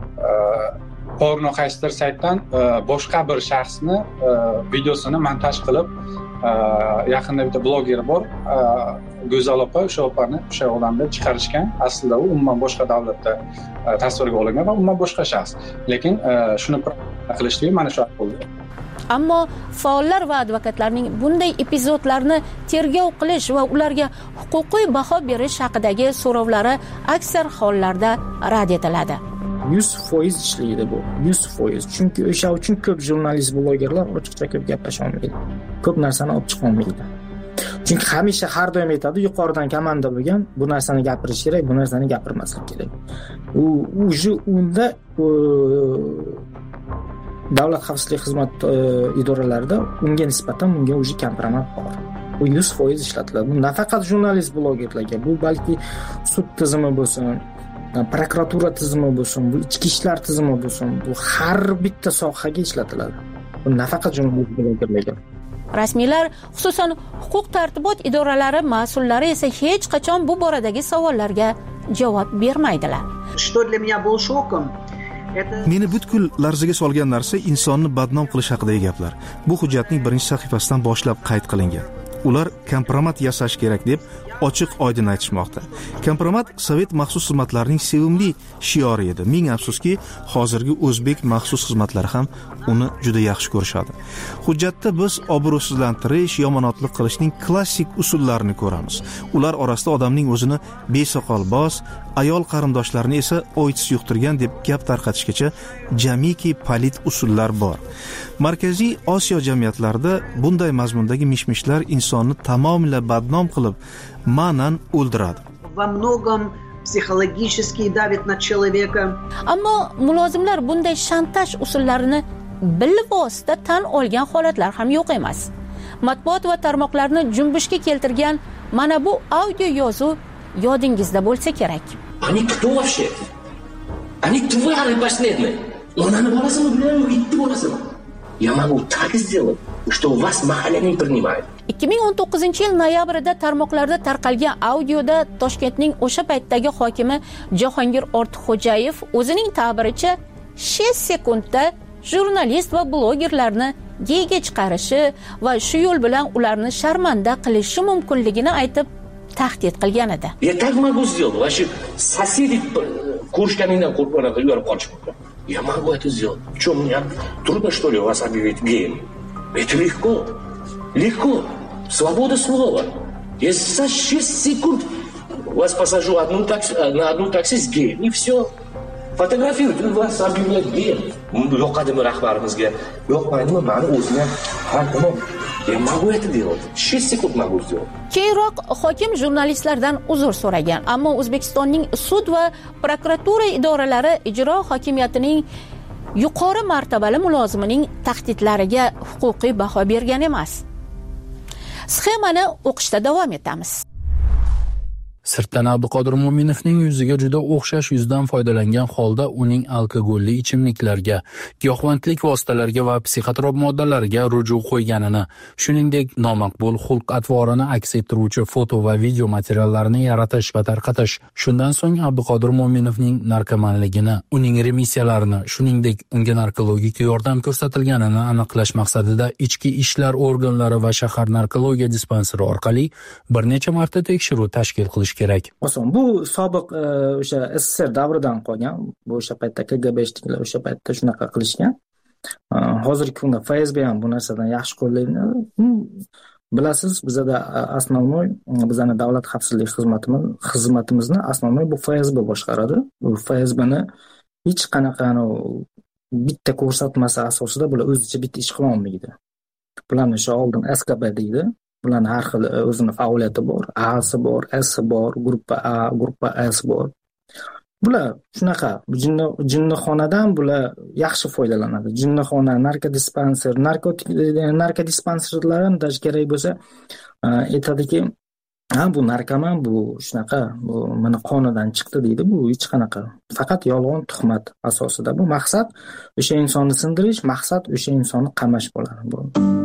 porno qaysidir saytdan boshqa bir shaxsni videosini montaj qilib, yaqinda bitta bloger bor, Go'zal opa, o'sha opani o'sha odamni chiqarishgan. Aslida u umuman boshqa davlatda tasvirga olingan va umuman boshqa shaxs. Lekin shuni qilishdi mana shu bo'ldi. Ammo faollar va advokatlarning bunday epizodlarni tergov qilish va ularga huquqiy baho berish haqidagi so'rovlari aksar hollarda rad etiladi. 100% ishlaydi bu. 100%. Chunki o'sha uchun ko'p jurnalist, blogerlar ochiqcha ko'p gaplasha olmaydi. Ko'p narsani olib chiqa olmaydi. Chunki hamisha har doim aytadi, yuqoridan komanda bo'lgan, bu narsani gapirish kerak, bu narsani gapirmaslik kerak. Unda davlat xavfsizlik xizmat idoralarida unga nisbatan unga o'zi kompromat bor. Bu 100% ishlatiladi. Bu nafaqat jurnalist, blogerlarga, bu balki sud tizimi bo'lsin, prokuratura tizimi bo'lsin, bu ichki ishlar tizimi bo'lsin, bu har bitta sohaga ishlatiladi. Bu nafaqat jurnalist, blogerlarga. Rasmiylar, xususan huquq tartibot idoralari mas'ullari esa hech qachon bu boradagi savollarga javob bermaydilar. Что для меня был шоком? Meni butkul larzaga solgan narsa insonni badnom qilish haqidagi gaplar. Bu hujjatning birinchi sahifasidan boshlab qayd qilingan. Ular kompromat yasash kerak deb ochiq oydin aytishmoqda. Kompromat Sovet maxsus xizmatlarining sevimli shiori edi. Ming afsuski, hozirgi o'zbek maxsus xizmatlari ham uni juda yaxshi ko'rishadi. Hujjatda biz obro'sizlantirish, yomonotlik qilishning klassik usullarini ko'ramiz. Ular orasida odamning o'zini besoqolboz, ayol qarindoshlarini esa oitis yuqtirgan deb gap tarqatishgacha jamiki palit usullar bor. Markaziy Osiyo jamiyatlarida bunday mazmundagi mishmishlar insonni tamomila badnom qilib, ma'nan o'ldiradi. Во многом психологически давит на человека. Ammo mulozimlar bunday shantaj usullarini bilvosita tan olgan holatlar ham yo'q emas. Matbuot va tarmoqlarni junbushga keltirgan mana bu audio yozuv yodingizda bo'lsa kerak. Они кто вообще? Они твари последние. Onani bolasimi bilaman, bitta bolasimi? Я могу так сделать, что вас mahalля не принимает. 2019-yil noyabrida tarmoqlarda tarqalgan audioda Toshkentning o'sha paytdagi hokimi Jahongir Ortiqxo'jayev o'zining ta'biricha 6 sekundda jurnalist va blogerlarni geyga chiqarishi va shu yo'l bilan ularni sharmanda qilishi mumkinligini aytib tahdid qilgan edi. Я так могу сделать. Ваши соседи куршканиdan qo'rqib yuborib qolish mumkin. Я могу это сделать. Что, мне трудно, что ли, вас объявить геем? Это легко. Легко. Свобода слова. Я за 6 секунд вас посажу на одну такси с геем. И все. Фотографируйте, вас объявляют геем. Yoqadimi rahbarimizga? Yoqmaydimi? Mani o'zim ham tamom. Я могу это делать. 6 секунд могу сделать. Keyinroq hokim jurnalistlardan uzr so'ragan, ammo O'zbekistonning sud va prokuratura idoralari ijro hokimiyatining yuqori martabali mulozimining tahdidlariga huquqiy baho bergan emas. Sxemani o'qishda davom etamiz. Sirtdan Abduqodir Mo'minovning yuziga juda o'xshash yuzdan foydalangan holda uning alkogolli ichimliklarga, giyohvandlik vositalariga va psixotrop moddalarga ruju qo'yganini, shuningdek nomaqbul xulq-atvorini aks ettiruvchi foto va video materiallarini yaratish va tarqatish. Shundan so'ng Abduqodir Mo'minovning narkomanligini, uning remissiyalarini, shuningdek unga narkologik yordam ko'rsatilganini aniqlash maqsadida ichki ishlar organlari va shahar narkologiya dispanseri orqali bir necha marta tekshiruv tashkil qilish kerak. Oson, bu sobiq o'sha SSR davridan qolgan, bu o'sha paytda KGBshniklar o'sha paytda shunaqa qilishgan. Hozirgi kunda FSB ham bu narsadan yaxshi qo'llaydi. Bilasiz, bizda asnonoy, bizning davlat xavfsizlik xizmatimizni asnonoy bu FSB boshqaradi. Bu FSBni hech qanaqa bitta ko'rsatmasi asosida bular o'zicha bitta ish qila olmaydi. Bularni o'sha oldin SKB deydi. Bularning har xil o'zining faoliyati bor. A'si bor, S'si bor, gruppa A, gruppa S bor. Bular shunaqa jinnixonadan bular yaxshi foydalanadi. Jinnixona, narkodispanser, narkodispanserlardan kerak bo'lsa, aytadiki, bu narkoman, bu shunaqa, bu mana qonidan chiqdi deydi. Bu hech qanaqa. Faqat yolg'on tuhmat asosida. Bu maqsad o'sha insonni sindirish, maqsad o'sha insonni qamash bo'ladi. Bu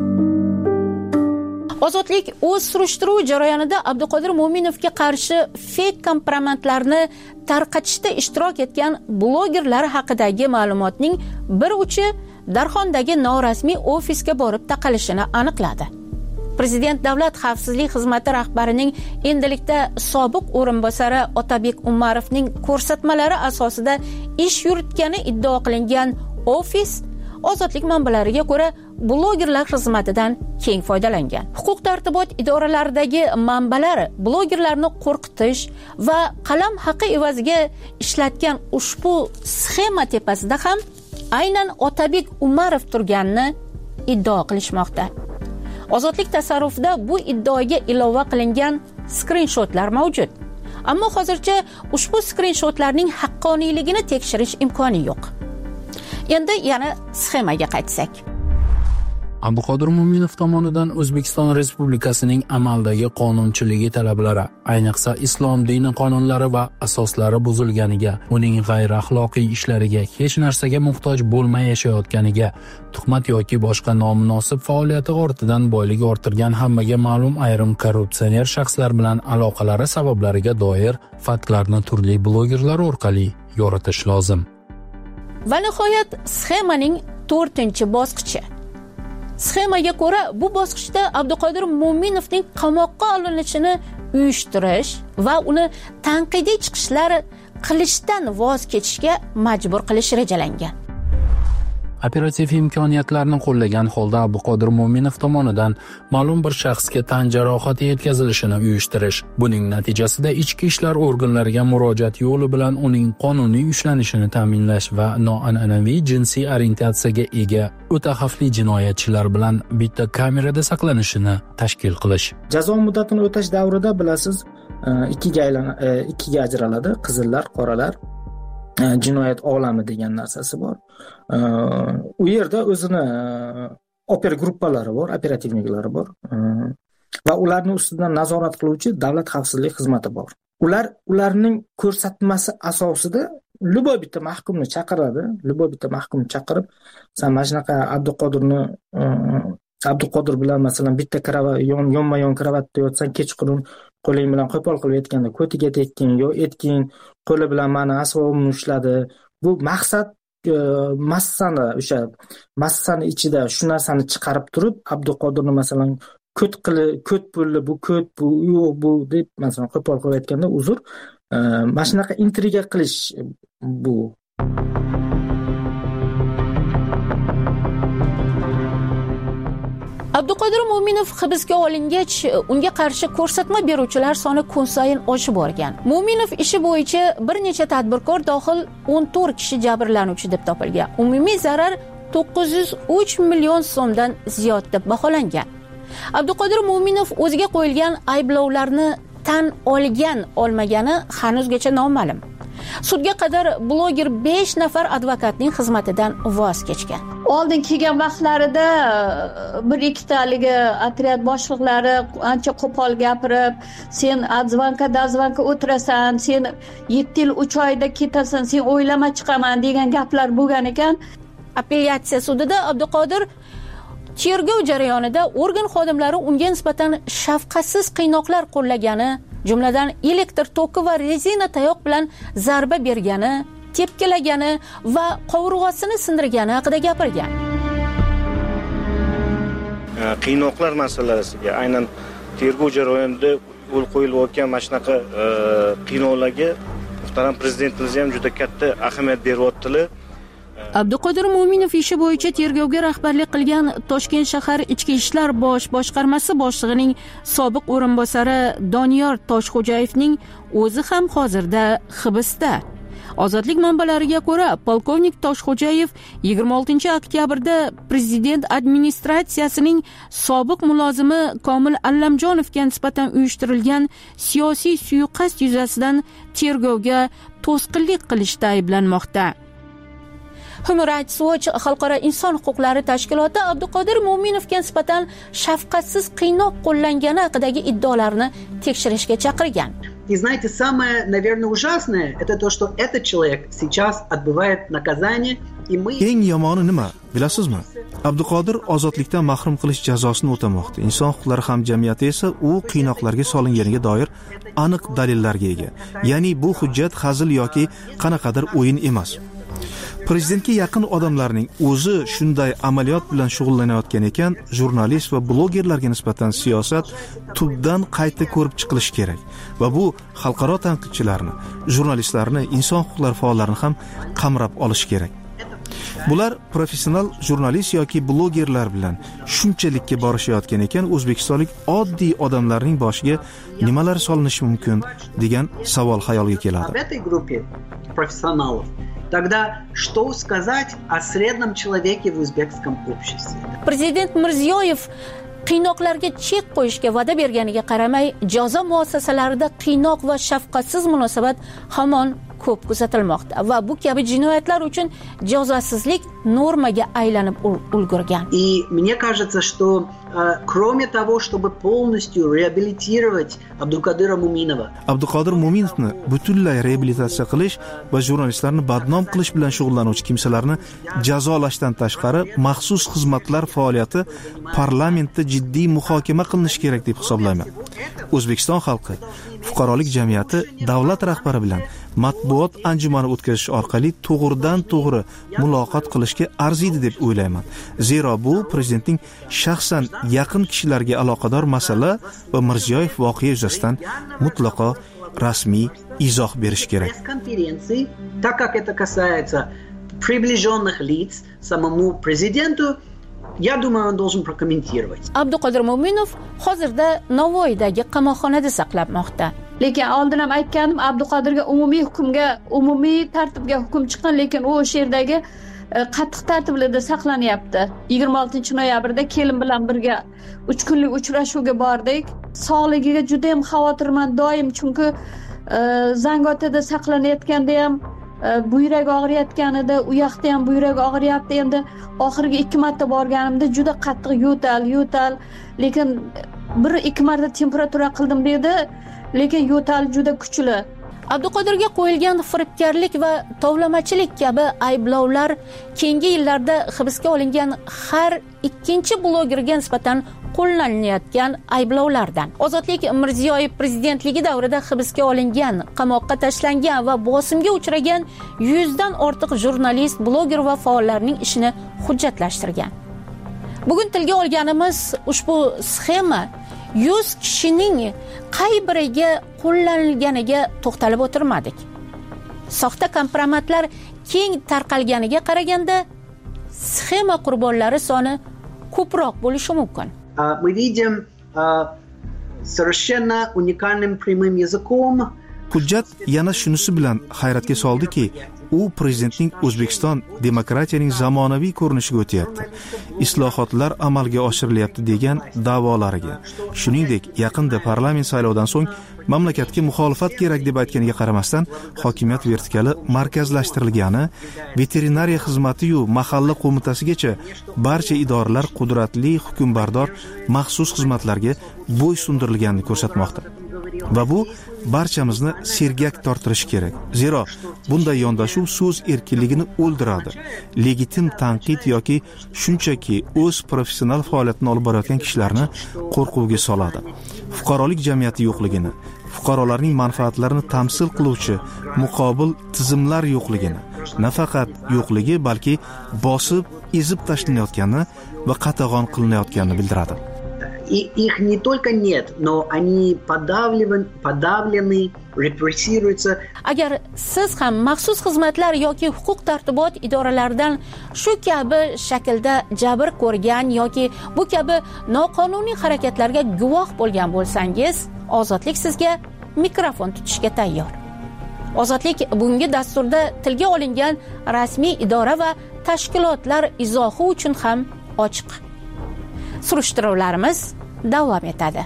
Ozodlik o'z surishtiruv jarayonida Abduqodir Mo'minovga qarshi fake kompromatlarni tarqatishda ishtirok etgan blogerlar haqidagi ma'lumotning bir uchi Darxondagi norasmiy ofisga borib taqalishini aniqladi. Prezident Davlat xavfsizlik xizmati rahbarining endilikda sobiq o'rinbosari Otabek Umarovning ko'rsatmalari asosida ish yuritgani iddao qilingan ofis Ozodlik manbalariga ko'ra, blogerlar xizmatidan keng foydalangan. Huquq tartibot idoralaridagi manbalar blogerlarni qo'rqitish va qalam haqi evaziga ishlatgan ushbu sxema tepasida ham aynan Otabek Umarov turganini iddao qilishmoqda. Ozodlik tasarrufida bu iddaoga ilova qilingan skrinshotlar mavjud. Ammo hozircha ushbu skrinshotlarning haqqoniyligini tekshirish imkoni yo'q. Endi yana sxemaga qaytsak. Abduqodir Mo'minov tomonidan O'zbekiston Respublikasining amaldagi qonunchiligi talablari, ayniqsa islom dini qonunlari va asoslari buzilganiga, uning g'ayriaxloqiy ishlariga, hech narsaga muhtoj bo'lmay yashayotganiga, tuhmat yoki boshqa nomunosib faoliyati ortidan boylik orttirgan hammaga ma'lum ayrim korrupsioner shaxslar bilan aloqalari sabablariga doir faktlarni turli blogerlar orqali yoritish lozim. Va nihoyat sxemaning 4-bosqichi. Sxemaga ko'ra, bu bosqichda Abduqodir Mo'minovning qamoqqa olinishini uyushtirish va uni tanqidiy chiqishlar qilishdan voz kechishga majbur qilish rejalangan. Operativ imkoniyatlarni qo'llagan holda Abduqodir Mo'minov tomonidan ma'lum bir shaxsga tan jarohati yetkazilishini uyushtirish, buning natijasida ichki ishlar organlariga murojaat yo'li bilan uning qonuniy ushlanishini ta'minlash va noan'anaviy jinsiy orientatsiyaga ega o'ta xavfli jinoyatchilar bilan bitta kamerada saqlanishini tashkil qilish. Jazo muddatini o'tash davrida bilasiz, ikkiga ajraladi, qizillar, qoralar. Jinoyat olami degan narsasi bor. U yerda o'zini gruppalari bor, operativniklari bor va ularning ustidan nazorat qiluvchi davlat xavfsizlik xizmati bor. Ularning ko'rsatmasi asosida luboy bitta mahkumni chaqiradi, chaqirib, sen mana shunaqa Abduqodir bilan masalan bitta yonma-yon kravatda yotsang, kechqurun qo'ling bilan qo'pol qilib aytganda ko'tiga tekking yo etking, qo'li bilan meni asbobimni ushladi. Bu maqsad massani ichida shu narsani chiqarib turib, Abduqodirni masalan ko't bo'ldi, bu yo'q bu deb masalan qo'pol qilib aytganda uzr, mana shunaqa intriga qilish bu. Abduqodir Mo'minov hibsga olingach, unga qarshi ko'rsatma beruvchilar soni kun sayin oshib borgan. Mo'minov ishi bo'yicha bir necha tadbirkor dohil 14 kishi jabrlanuvchi deb topilgan. Umumiy zarar 903 million so'mdan ziyod deb baholangan. Abduqodir Mo'minov o'ziga qo'yilgan ayblovlarni tan olmagani hanuzgacha noma'lum. Sudga qadar bloger 5 nafar advokatning xizmatidan voz kechgan. Oldin kelgan vaqtlarida bir ikkitaligi otryad boshliqlari ancha qo'pol gapirib, sen dazvanka o'tirasan, sen 7 yil 3 oyda ketasan, sen o'ylama chiqaman degan gaplar bo'lgan ekan. Apellyatsiya sudida Abduqodir tergov jarayonida organ xodimlari unga nisbatan shafqatsiz qiynoqlar qo'llagani, jumladan elektr toki va rezina tayoq bilan zarba bergani, tepkilagani va qovurg'asini sindirgani haqida gapirgan. Qiynoqlar masalasiga, aynan tergov jarayonida yo'l qo'yilayotgan mana shunaqa qiynoqlarga muhtaram prezidentimiz ham juda katta ahamiyat beryaptilar. Abduqodir Mo'minov ishi bo'yicha tergovga rahbarlik qilgan Toshkent shahar Ichki ishlar bosh boshqarmasi boshlig'ining sobiq o'rinbosari Doniyor Toshxo'jayevning o'zi ham hozirda hibsda. Ozodlik manbalariga ko'ra, polkovnik Toshxo'jayev 26 oktyabrda prezident administratsiyasining sobiq mulozimi Komil Allamjonovga nisbatan uyushtirilgan siyosiy suiqasd yuzasidan tergovga to'sqinlik qilishda ayblanmoqda. Human Rights Watch xalqaro inson huquqlari tashkiloti Abduqodir Mo'minovga nisbatan shafqatsiz qiynoq qo'llangani haqidagi iddaolarni tekshirishga chaqirgan. И знаете, самое, наверное, ужасное это то, что этот человек сейчас отбывает наказание, и мы... Eng yomoni nima, bilasizmi? Abduqodir ozodlikdan mahrum qilish jazosini o'tamoqda. Inson huquqlari hamjamiyati esa u qiynoqlarga solinganiga doir aniq dalillarga ega. Ya'ni bu hujjat hazil yoki qanaqadir o'yin emas. Prezidentga yaqin odamlarning o'zi shunday amaliyot bilan shug'ullanayotgan ekan, jurnalist va blogerlarga nisbatan siyosat tubdan qayta ko'rib chiqilishi kerak va bu xalqaro tanqidchilarni, jurnalistlarni, inson huquqlari faollarini ham qamrab olish kerak. Bular professional jurnalist yoki blogerlar bilan shunchalikka borishayotgan ekan, o'zbekistonlik oddiy odamlarning boshiga nimalar solinishi mumkin degan savol xayolga keladi. В этой группе профессионалов тогда что сказать о среднем человеке в узбекском обществе? Prezident Mirziyoyev qiynoqlarga chek qo'yishga va'da berganiga qaramay, jazo muassasalarida qiynoq va shafqatsiz munosabat hamon ko'p kuzatilmoqda va bu kabi jinoyatlar uchun jazosizlik normaga aylanib ulgurgan. И мне кажется, что кроме того, чтобы полностью реабилитировать Абдукадира Муминова, Abduqodir Muminovni butunlay reabilitatsiya qilish va jurnalistlarni badnom qilish bilan shug'ullanuvchi kimsalarni jazolashdan tashqari maxsus xizmatlar faoliyati parlamentda jiddiy muhokama qilinishi kerak deb hisoblayman. O'zbekiston xalqi, fuqarolik jamiyati davlat rahbari bilan matbuot anjumani o'tkazish orqali to'g'ridan to'g'ri muloqot qilishga arziydi deb o'ylayman. Zero bu prezidentning shaxsan yaqin kishilarga aloqador masala va Mirziyoyev voqea yuzasidan mutlaqo rasmiy izoh berish kerak. конференции, так как это касается приближенных лиц самому президенту, я думаю, он должен прокомментировать. Abduqodir Mo'minov hozirda Navoiydagi qamoqxonada saqlanmoqda. Lekin oldin ham aytganim, Abduqodirga umumiy tartibga hukm chiqqan, lekin u o'sha yerdagi qattiq tartiblarda saqlanyapti. 26-noyabrda kelin bilan birga 3 kunlik uchrashuvga bordik. Sog'ligiga juda ham xavotirman doim, chunki Zangotada saqlanayotganda ham buyrak og'riyotganida, u yoqda ham buyrak og'riyapti. Endi oxirgi 2 marta borganimda juda qattiq yo'tal, lekin 1-2 marta temperatura qildim dedi, lekin yo'tal juda kuchli. Abduqodirga qo'yilgan firibgarlik va tovlamachilik kabi ayblovlar keyingi yillarda hibsga olingan har ikkinchi blogerga nisbatan qo'llanayotgan ayblovlardan. Ozodlik Mirziyoyev prezidentligi davrida hibsga olingan, qamoqqa tashlangan va bosimga uchragan 100 dan ortiq jurnalist, bloger va faollarning ishini hujjatlashtirgan. Bugun tilga olganimiz ushbu sxema 100 kishining qay biriga qo'llanilganiga to'xtalib o'tirmadik. Soxta kompromatlar keng tarqalganiga qaraganda sxema qurbonlari soni ko'proq bo'lishi mumkin. Мы видим совершенно уникальным прямым языком. Hujjat yana shunisi bilan hayratga soldiki, u prezidentning O'zbekiston demokratiyaning zamonaviy ko'rinishiga o'tyapti, islohotlar amalga oshirilyapti degan da'volariga, shuningdek yaqinda parlament saylovidan so'ng mamlakatga muxolifat kerak deb aytganiga qaramasdan hokimiyat vertikali markazlashtirilgani, veterinariya xizmati-yu mahalla qo'mitasigacha barcha idoralar qudratli hukmbardor maxsus xizmatlarga bo'ysundirilganini ko'rsatmoqda. Va bu barchamizni sergak torttirishi kerak. Zero bunday yondashuv so'z erkinligini o'ldiradi. Legitim tanqid yoki shunchaki o'z professional faoliyatini olib borayotgan kishilarni qo'rquvga soladi. Fuqarolik jamiyati yo'qligini, fuqarolarning manfaatlarini tamsil qiluvchi muqobil tizimlar yo'qligini, nafaqat yo'qligi, balki bosib, ezib tashlanayotgani va qatag'on qilinayotganini bildiradi. Их не только нет, но они подавлены, репрессируются. Agar siz ham maxsus xizmatlar yoki huquq tartibot idoralaridan shu kabi shaklda jabr ko'rgan yoki bu kabi noqonuniy harakatlarga guvoh bo'lgan bo'lsangiz, Ozodlik sizga mikrofon tutishga tayyor. Ozodlik bugungi dasturda tilga olingan rasmiy idora va tashkilotlar izohi uchun ham ochiq. Surishtiruvlarimiz davom etadi.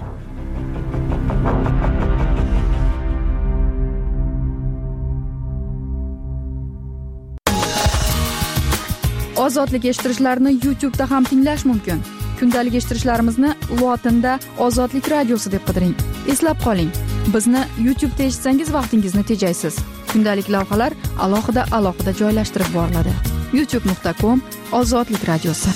Ozodlik eshittirishlarni YouTube'da ham tinglash mumkin. Kundalik eshittirishlarimizni lotinda Ozodlik radiosi deb qidiring. Eslab qoling, bizni YouTube'da eshitsangiz vaqtingizni tejaysiz. Kundalik lavhalar alohida joylashtirib boriladi. youtube.com/Ozodlik radiosi.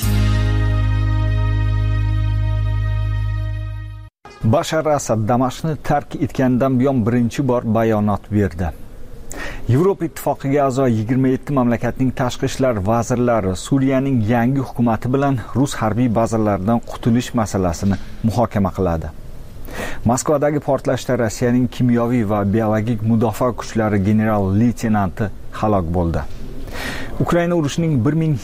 Bashar Asad Damashqni tark etgandan buyon birinchi bor bayonot berdi. Yevropa Ittifoqiga a'zo 27 mamlakatning tashqi ishlar vazirlari Suriyaning yangi hukumati bilan rus harbiy bazalaridan qutulish masalasini muhokama qiladi. Moskvadagi portlashda Rossiyaning kimyoviy va biologik mudofaa kuchlari general-leytenanti halok bo'ldi. Ukraina urushining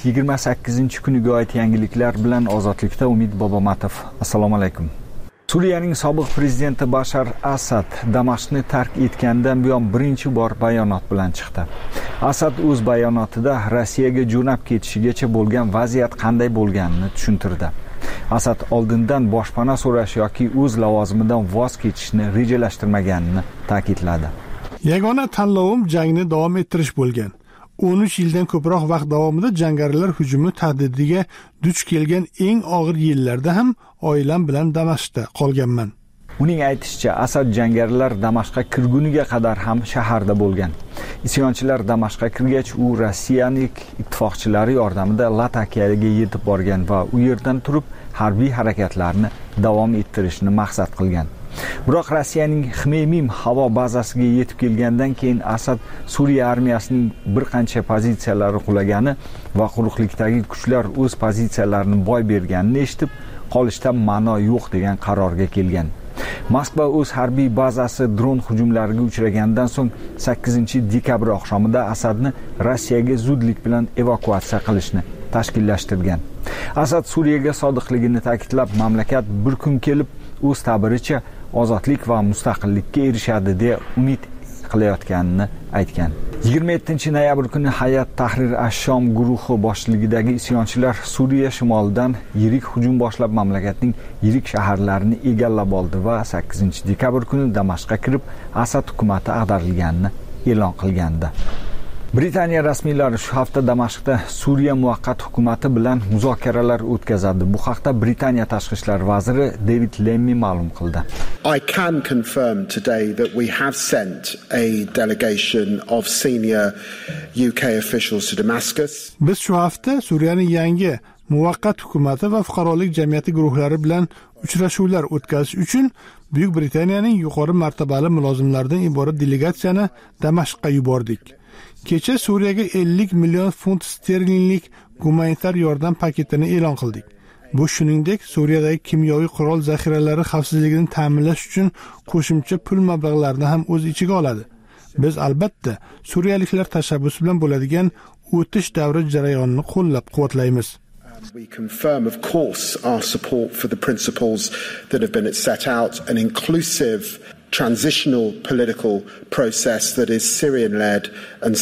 1028-kuniga oid yangiliklar bilan Ozodlikda Umid Bobomatov. Assalomu alaykum. Suriyaning sobiq prezidenti Bashar Asad Damashqni tark etgandan buyon birinchi bor bayonot bilan chiqdi. Asad o'z bayonotida Rossiyaga jo'nab ketishigacha bo'lgan vaziyat qanday bo'lganini tushuntirdi. Asad oldindan boshpana so'rash yoki o'z lavozimidan voz kechishni rejalashtirmaganini ta'kidladi. Yagona tanlovim jangni davom ettirish bo'lgan. 13 yildan ko'proq vaqt davomida jangarilar hujumi tahdidiga duch kelgan eng og'ir yillarda ham oilam bilan Damashqda qolganman. Uning aytishicha, Asad jangarilar Damashqqa kirguniga qadar ham shaharda bo'lgan. Isyonchilar Damashqqa kirgach, u Rossiyaning ittifoqchilari yordamida Latakiyaga yetib borgan va u yerdan turib harbiy harakatlarni davom ettirishni maqsad qilgan. Biroq Rossiyaning Xmeymim havo bazasiga yetib kelgandan keyin Asad Suriya armiyasining bir qancha pozitsiyalari qulagani va quruqlikdagi kuchlar o'z pozitsiyalarini boy berganini eshitib, qolishdan ma'no yo'q degan qarorga kelgan. Moskva o'z harbiy bazasi dron hujumlariga uchragandan so'ng 8-dekabr oqshomida Asadni Rossiyaga zudlik bilan evakuatsiya qilishni tashkillashtirgan. Asad Suriyaga sodiqligini ta'kidlab, mamlakat bir kun kelib o'z ta'biricha ozodlik va mustaqillikka erishadi deya umid qilayotganini aytgan. 27-noyabr kuni Hayat Tahrir ash-Shom guruhi boshchiligidagi isyonchilar Suriya shimolidan yirik hujum boshlab mamlakatning yirik shaharlarini egallab oldi va 8-dekabr kuni Damashqqa kirib Asad hukumati ag'darilganini e'lon qilgandi. Britaniya rasmiylari shu hafta Damashqda Suriya muvaqqat hukumati bilan muzokaralar o'tkazadi. Bu haqda Britaniya tashqi ishlar vaziri David Lammy ma'lum qildi. I can confirm today that we have sent a delegation of senior UK officials to Damascus. Biz shu hafta Suriyaning yangi muvaqqat hukumati va fuqarolik jamiyati guruhlari bilan uchrashuvlar o'tkazish uchun Buyuk Britaniyaning yuqori martabali mulozimlaridan iborat delegatsiyani Damashqqa yubordik. Kecha Suriyaga 50 million funt sterlinglik gumanitar yordam paketini e'lon qildik. Bu shuningdek Suriyadagi kimyoviy qurol zaxiralari xavfsizligini ta'minlash uchun qo'shimcha pul mablag'larini ham o'z ichiga oladi. Biz albatta suriyaliklar tashabbusi bilan bo'ladigan o'tish davri jarayonini qo'llab-quvvatlaymiz. We confirm, of course, our support for the principles that have been set out, an inclusive transitional political process that is Syrian-led and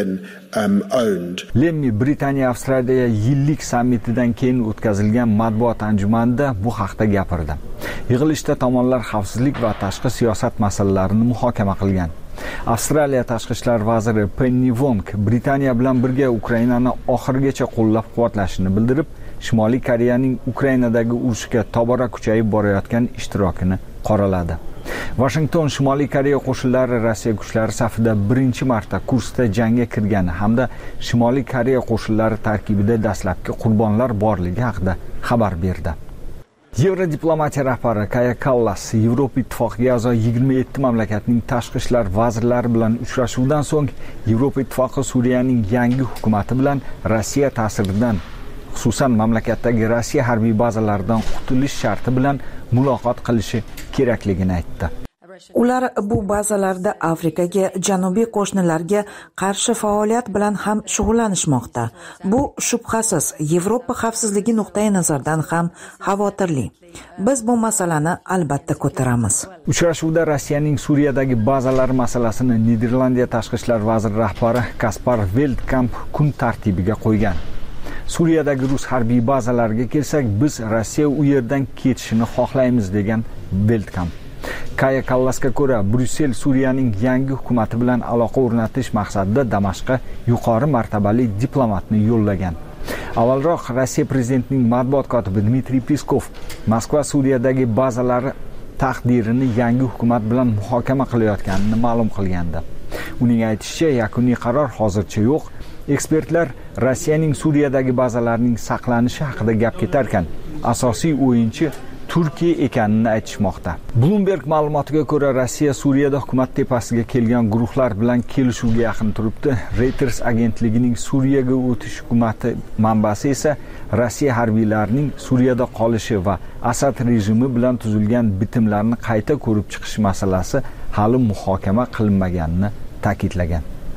Syrian-owned. Lemmi Britaniya Avstraliya yillik sammitidan keyin o'tkazilgan matbuot anjumanida bu haqda gapirdi. Yig'ilishda tomonlar xavfsizlik va tashqi siyosat masalalarini muhokama qilgan. Avstraliya tashqi ishlar vaziri Penny Wong Britaniya bilan birga Ukrainani oxirigacha qo'llab-quvvatlashini bildirib, Shimoliy Koreyaning Ukrainadagi urushga tobora kuchayib borayotgan ishtirokini qoraladi. Washington Shimoliy Koreya qo'shinlari Rossiya kuchlari safida birinchi marta Kursda jangga kirgani hamda Shimoliy Koreya qo'shinlari tarkibida dastlabki qurbonlar borligi haqida xabar berdi. Yevrodiplomatsiya rahbari Kaja Kallas Yevropa Ittifoqiga a'zo 27 mamlakatning tashqi ishlar vazirlari bilan uchrashuvdan so'ng Yevropa Ittifoqi Suriyaning yangi hukumati bilan Rossiya ta'siridan, xususan mamlakatdagi Rossiya harbiy bazalaridan qutulish sharti bilan muloqot qilishi kerakligini aytdi. Ular bu bazalarda Afrikaga, janubiy qo'shnilarga qarshi faoliyat bilan ham shug'ullanishmoqda. Bu shubhasiz Yevropa xavfsizligi nuqtai nazaridan ham xavotirli. Biz bu masalani albatta ko'taramiz. Uchrashuvda Rossiyaning Suriyadagi bazalari masalasini Niderlandiya tashqi ishlar vaziri rahbari Kaspar Veldkamp kun tartibiga qo'ygan. Suriyadagi rus harbiy bazalariga kelsak, biz Rossiya u yerdan ketishini xohlaymiz degan Veldkamp. Kaja Kallasga ko'ra, Bryussel Suriyaning yangi hukumati bilan aloqa o'rnatish maqsadida Damashqqa yuqori martabali diplomatni yo'llagan. Avvalroq Rossiya prezidentining matbuot kotibi Dmitriy Peskov Moskva Suriyadagi bazalari taqdirini yangi hukumat bilan muhokama qilayotganini ma'lum qilgandi. Uning aytishicha, yakuniy qaror hozircha yo'q. Ekspertlar Rossiyaning Suriyadagi bazalarning saqlanishi haqida gap ketarkan, asosiy o'yinchi Turkiya ekanini aytishmoqda. Bloomberg ma'lumotiga ko'ra, Rossiya Suriyada hukumat tepasiga kelgan guruhlar bilan kelishuvga yaqin turibdi. Reuters agentligining Suriyaga o'tish hukumati manbasi esa Rossiya harbiylarining Suriyada qolishi va Asad rejimi bilan tuzilgan bitimlarni qayta ko'rib chiqish masalasi hali muhokama qilinmaganini ta'kidlagan.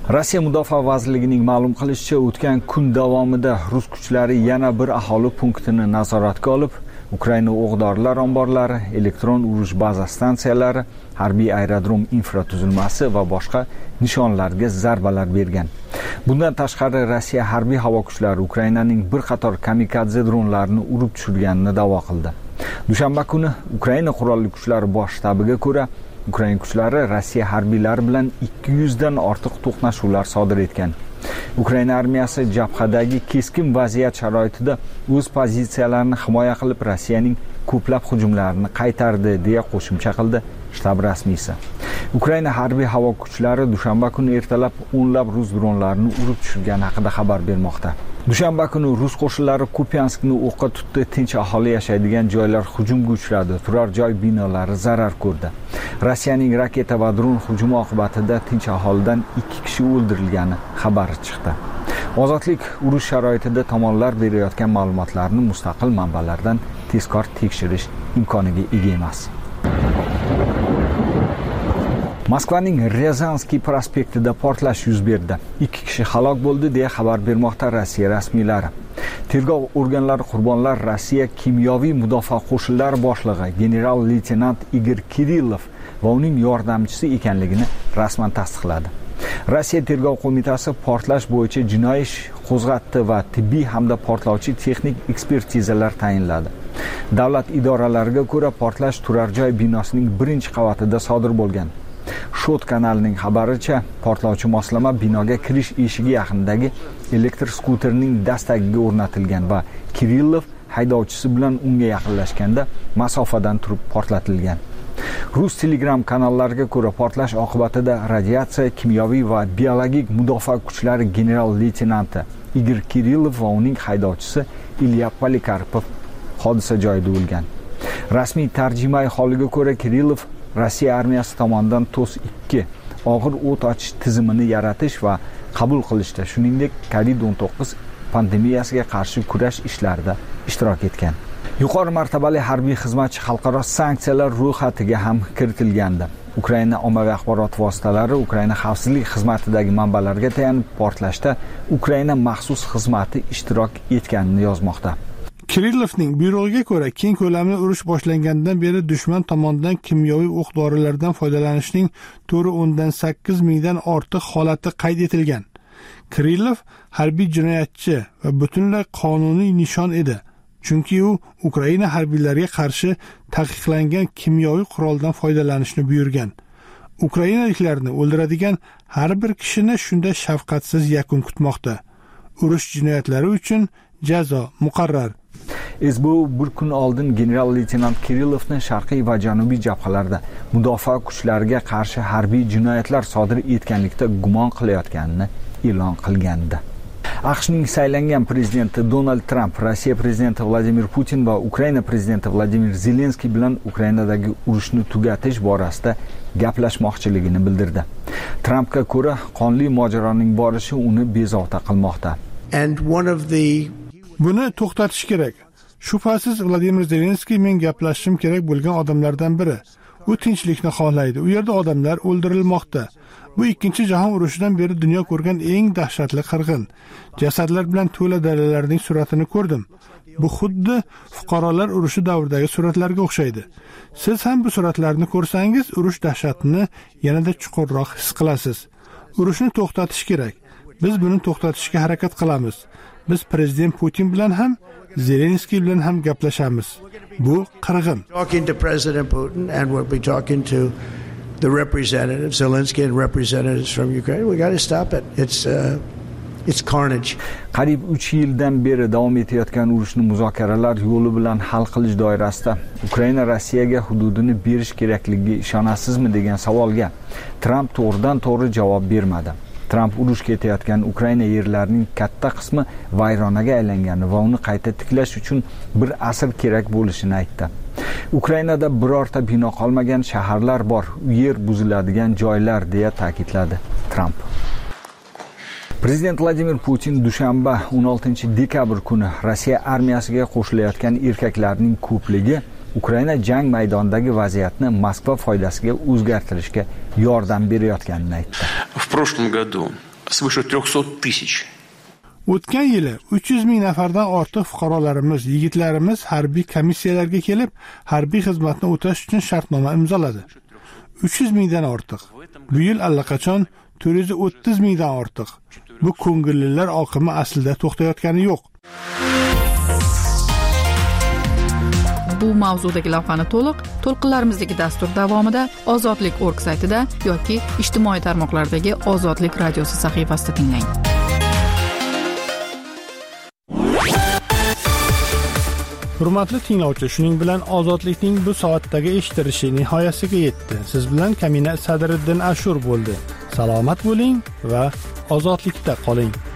Rossiya Mudofaa vazirligining ma'lum qilishicha, o'tgan kun davomida rus kuchlari yana bir aholi punktini nazoratga olib, Ukraina o'q-dorilar omborlari, elektron urush baza stansiyalari, harbiy aerodrom infratuzilmasi va boshqa nishonlarga zarbalar bergan. Bundan tashqari Rossiya harbiy havo kuchlari Ukrainaning bir qator kamikadze dronlarini urib tushirganini da'vo qildi. Dushanba kuni Ukraina qurolli kuchlari bosh shtabiga ko'ra, Ukraina kuchlari Rossiya harbiylari bilan 200 dan ortiq to'qnashuvlar sodir etgan. Ukraina armiyasi jabhadagi keskin vaziyat sharoitida o'z pozitsiyalarini himoya qilib, Rossiyaning ko'plab hujumlarini qaytardi, deya qo'shimcha qildi shtab rasmiysi. Ukraina harbiy havo kuchlari dushanba kuni ertalab o'nlab rus dronlarini urib tushirgani haqida xabar bermoqda. Dushanba kuni rus qo'shinlari Kupianskni o'qqa tutdi, tinch aholi yashaydigan joylar hujumga uchradi, turar joy binolari zarar ko'rdi. Rossiyaning raketa va dron hujumi oqibatida tinch aholidan 2 kishi o'ldirilgani xabari chiqdi. Ozodlik urush sharoitida tomonlar berayotgan ma'lumotlarni mustaqil manbalardan tezkor tekshirish imkoniga ega emas. Moskvaning Ryazanskiy prospektida portlash yuz berdi. 2 kishi halok bo'ldi, deya xabar bermoqda Rossiya rasmiylari. Tergov organlari qurbonlar Rossiya kimyoviy mudofaa qo'shinlari boshlig'i general-leytenant Igor Kirillov va uning yordamchisi ekanligini rasman tasdiqladi. Rossiya tergov qo'mitasi portlash bo'yicha jinoiy ish qo'zg'atdi va tibbiy hamda portlovchi texnik ekspertizalar tayinladi. Davlat idoralariga ko'ra, portlash turar joy binosining 1-qavatida sodir bo'lgan. Shot kanalining xabaricha, portlovchi moslama binoga kirish eshigi yaqinidagi elektr skuterning dastagiga o'rnatilgan va Kirillov haydovchisi bilan unga yaqinlashganda masofadan turib portlatilgan. Rus Telegram kanallariga ko'ra, portlash oqibatida radiatsiya, kimyoviy va biologik mudofaa kuchlari general-leytenanti Igor Kirillov va uning haydovchisi Ilya Polikarpov hodisa joyida o'lgan. Rasmiy tarjimai holiga ko'ra, Kirillov Rossiya armiyasi tomonidan TOS-2 og'ir o't ochish tizimini yaratish va qabul qilishda, shuningdek COVID-19 pandemiyasiga qarshi kurash ishlarida ishtirok etgan. Yuqori martabali harbiy xizmatchi xalqaro sanksiyalar ro'yxatiga ham kiritilgandi. Ukraina ommaviy axborot vositalari Ukraina xavfsizlik xizmatidagi manbalarga tayanib, portlashda Ukraina maxsus xizmati ishtirok etganini yozmoqda. Kirillovning buyrug'iga ko'ra, keng ko'lamli urush boshlangandan beri dushman tomonidan kimyoviy o'q-dorilardan foydalanishning 4.8 mingdan ortiq holati qayd etilgan. Kirillov harbiy jinoyatchi va butunlay qonuniy nishon edi, chunki u Ukraina harbiylariga qarshi taqiqlangan kimyoviy quroldan foydalanishni buyurgan. Ukrainaliklarni o'ldiradigan har bir kishini shunday shafqatsiz yakun kutmoqda. Urush jinoyatlari uchun jazo muqarrar. SBU bir kun oldin general-leytenant Kirillovni sharqiy va janubiy jabhalarda mudofaa kuchlariga qarshi harbiy jinoyatlar sodir etganlikda gumon qilayotganini e'lon qilgandi. AQShning saylangan prezidenti Donald Trump Rossiya prezidenti Vladimir Putin va Ukraina prezidenti Vladimir Zelenskiy bilan Ukrainadagi urushni tugatish borasida gaplashmoqchiligini bildirdi. Trumpga ko'ra, qonli mojaroning borishi uni bezovta qilmoqda. Buni to'xtatish kerak. Shubhasiz Vladimir Zelenskiy men gaplashishim kerak bo'lgan odamlardan biri. U tinchlikni xohlaydi. U yerda odamlar o'ldirilmoqda. Bu 2-jahon urushidan beri dunyo ko'rgan eng dahshatli qirg'in. Jasadlar bilan to'la dalalarning suratini ko'rdim. Bu xuddi fuqarolar urushi davridagi suratlarga o'xshaydi. Siz ham bu suratlarni ko'rsangiz, urush dahshatini yanada chuqurroq his qilasiz. Urushni to'xtatish kerak. Biz buni to'xtatishga harakat qilamiz. Biz prezident Putin bilan ham, Zelenskiy bilan ham gaplashamiz. Bu qirg'in. Talking to President Putin and we'll be talking to the representatives, Zelensky and representatives from Ukraine. We got to stop it. It's carnage. Qariyb 3 yildan beri davom etayotgan urushni muzokaralar yo'li bilan hal qilish doirasida Ukraina Rossiyaga hududini berish kerakligiga ishonasizmi degan savolga Trump to'g'ridan-to'g'ri javob bermadi. Trump urush ketayotgan Ukraina yerlarining katta qismi vayronaga aylangani va uni qayta tiklash uchun bir asr kerak bo'lishini aytdi. Ukrainada birorta bino qolmagan, shaharlar bor, yer buziladigan joylar, deya ta'kidladi Trump. Prezident Vladimir Putin dushanba 16 dekabr kuni Rossiya armiyasiga qo'shilayotgan erkaklarning ko'pligi Ukraina jang maydonidagi vaziyatni Moskva foydasiga o'zgartirishga yordam berayotganini aytdi. В прошлом году свыше 300 тысяч. O'tgan yili 300 ming nafardan ortiq fuqarolarimiz, yigitlarimiz harbiy komissiyalarga kelib, harbiy xizmatni o'tash uchun shartnoma imzoladi. 300 mingdan ortiq. Bu yil allaqachon 430 mingdan ortiq. Bu ko'ngillilar oqimi aslida to'xtayotgani yo'q. Bu mavzudagi lavhani to'lqinlarimizdagi dastur davomida Ozodlik.org saytida yoki ijtimoiy tarmoqlardagi Ozodlik radiosi sahifasida tinglang. Hurmatli tinglovchi, shuning bilan Ozodlikning bu soatdagi eshitilishi nihoyasiga yetdi. Siz bilan Kamina Sadriddin Ashur bo'ldi. Salomat bo'ling va ozodlikda qoling.